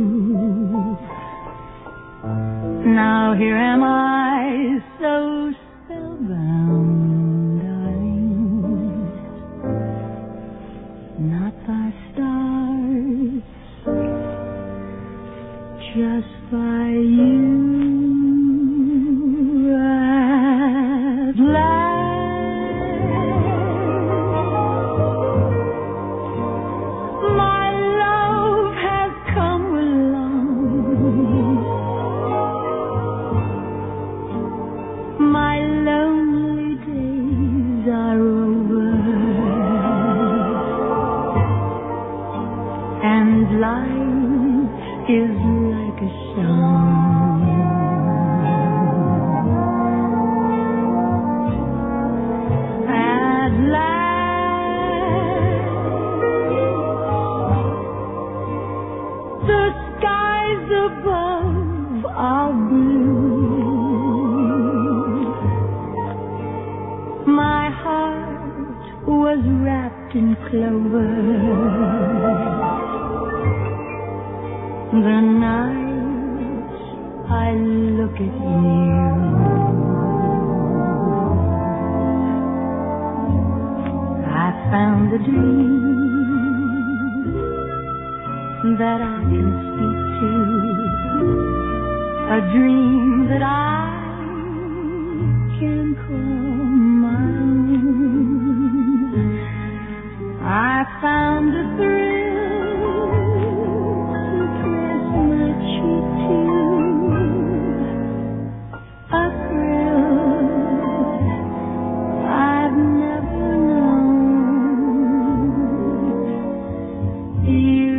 Now here am I, so spellbound, darling, not by stars, just by you. At last, my love has come along. My lonely days are over, and life is like a song. At last, the skies above are blue. My heart was wrapped in clover the night I look at you. I found a dream that I can speak to, a dream that I can call mine. I found a thrill to press my cheek to, a thrill I've never known. You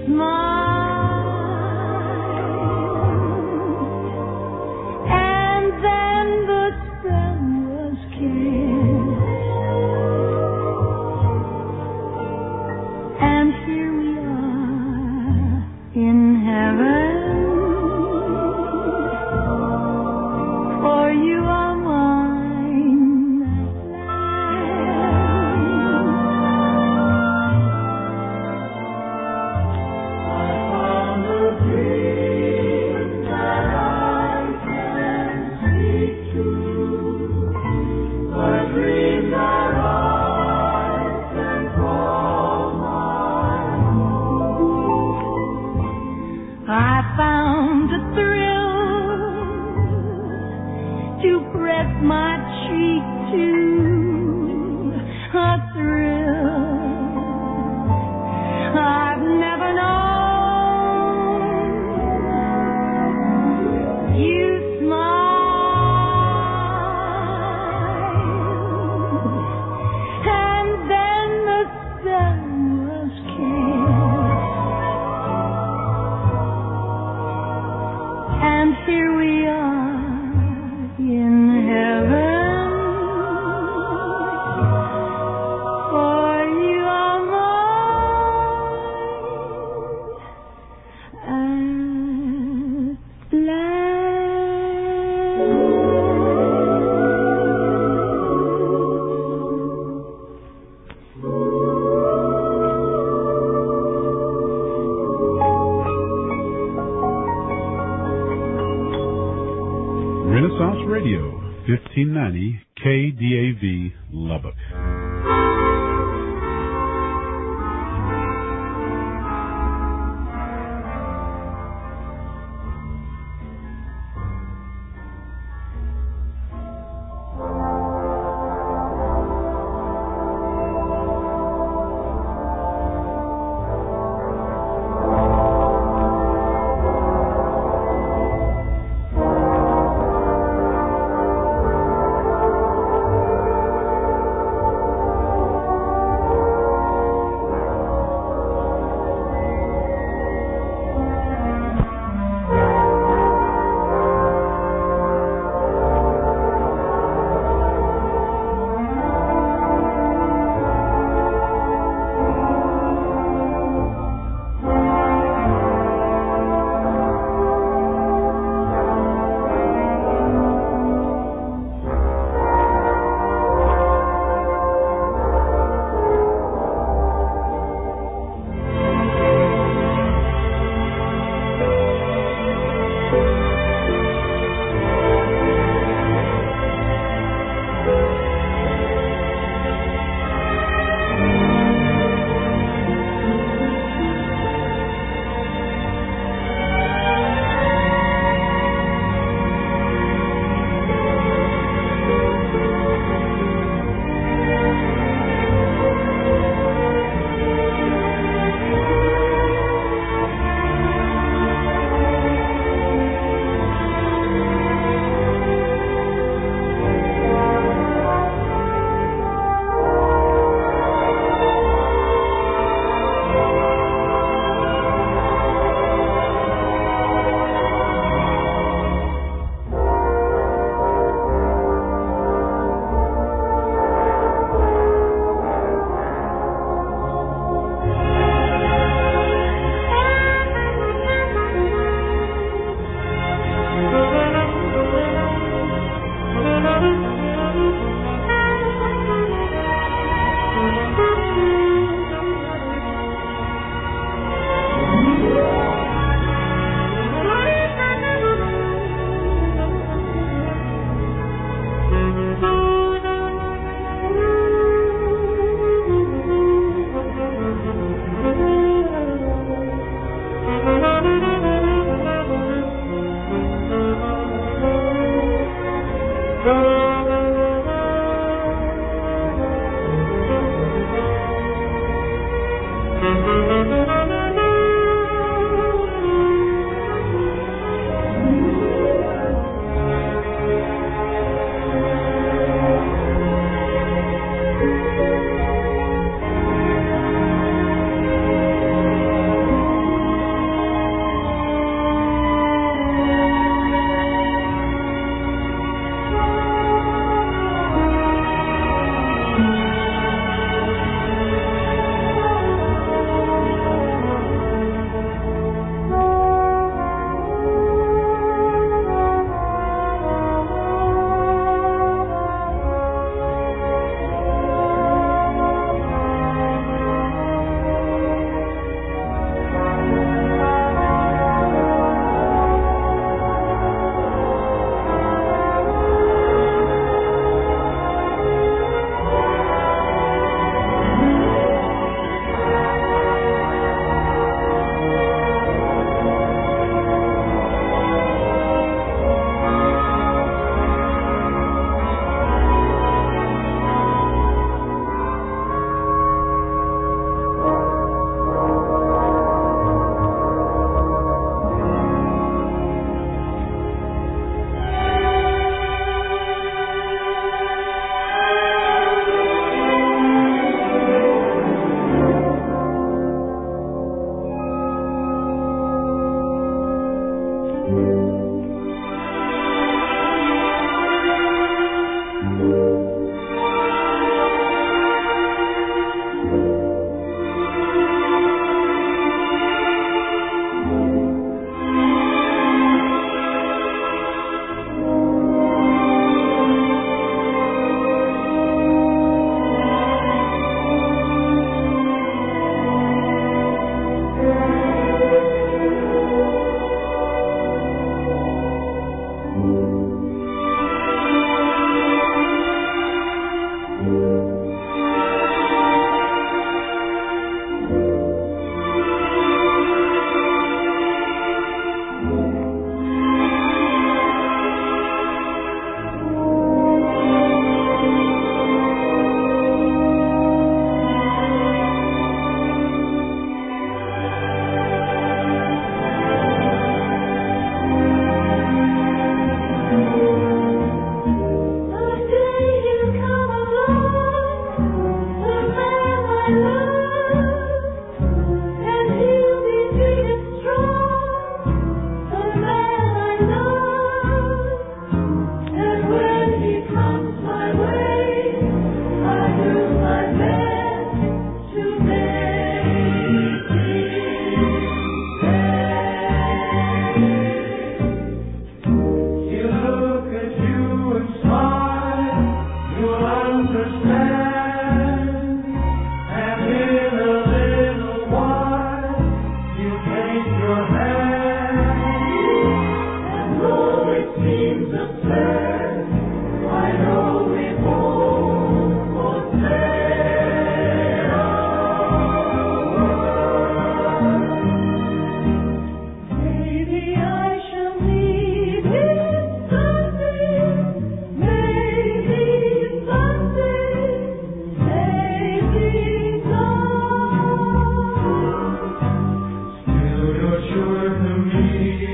smiled, and then the spell was cast, and here we are in heaven, for you are mine at last. I found a dream that I can speak to, a dream that I can call mine. I found a thrill to press my cheek to, a thrill I've never known. You smiled, and then the spell was cast, and here we are in heaven, for you are mine at Renaissance Radio, fifteen ninety K D A V, Lubbock. Still you're sure to me.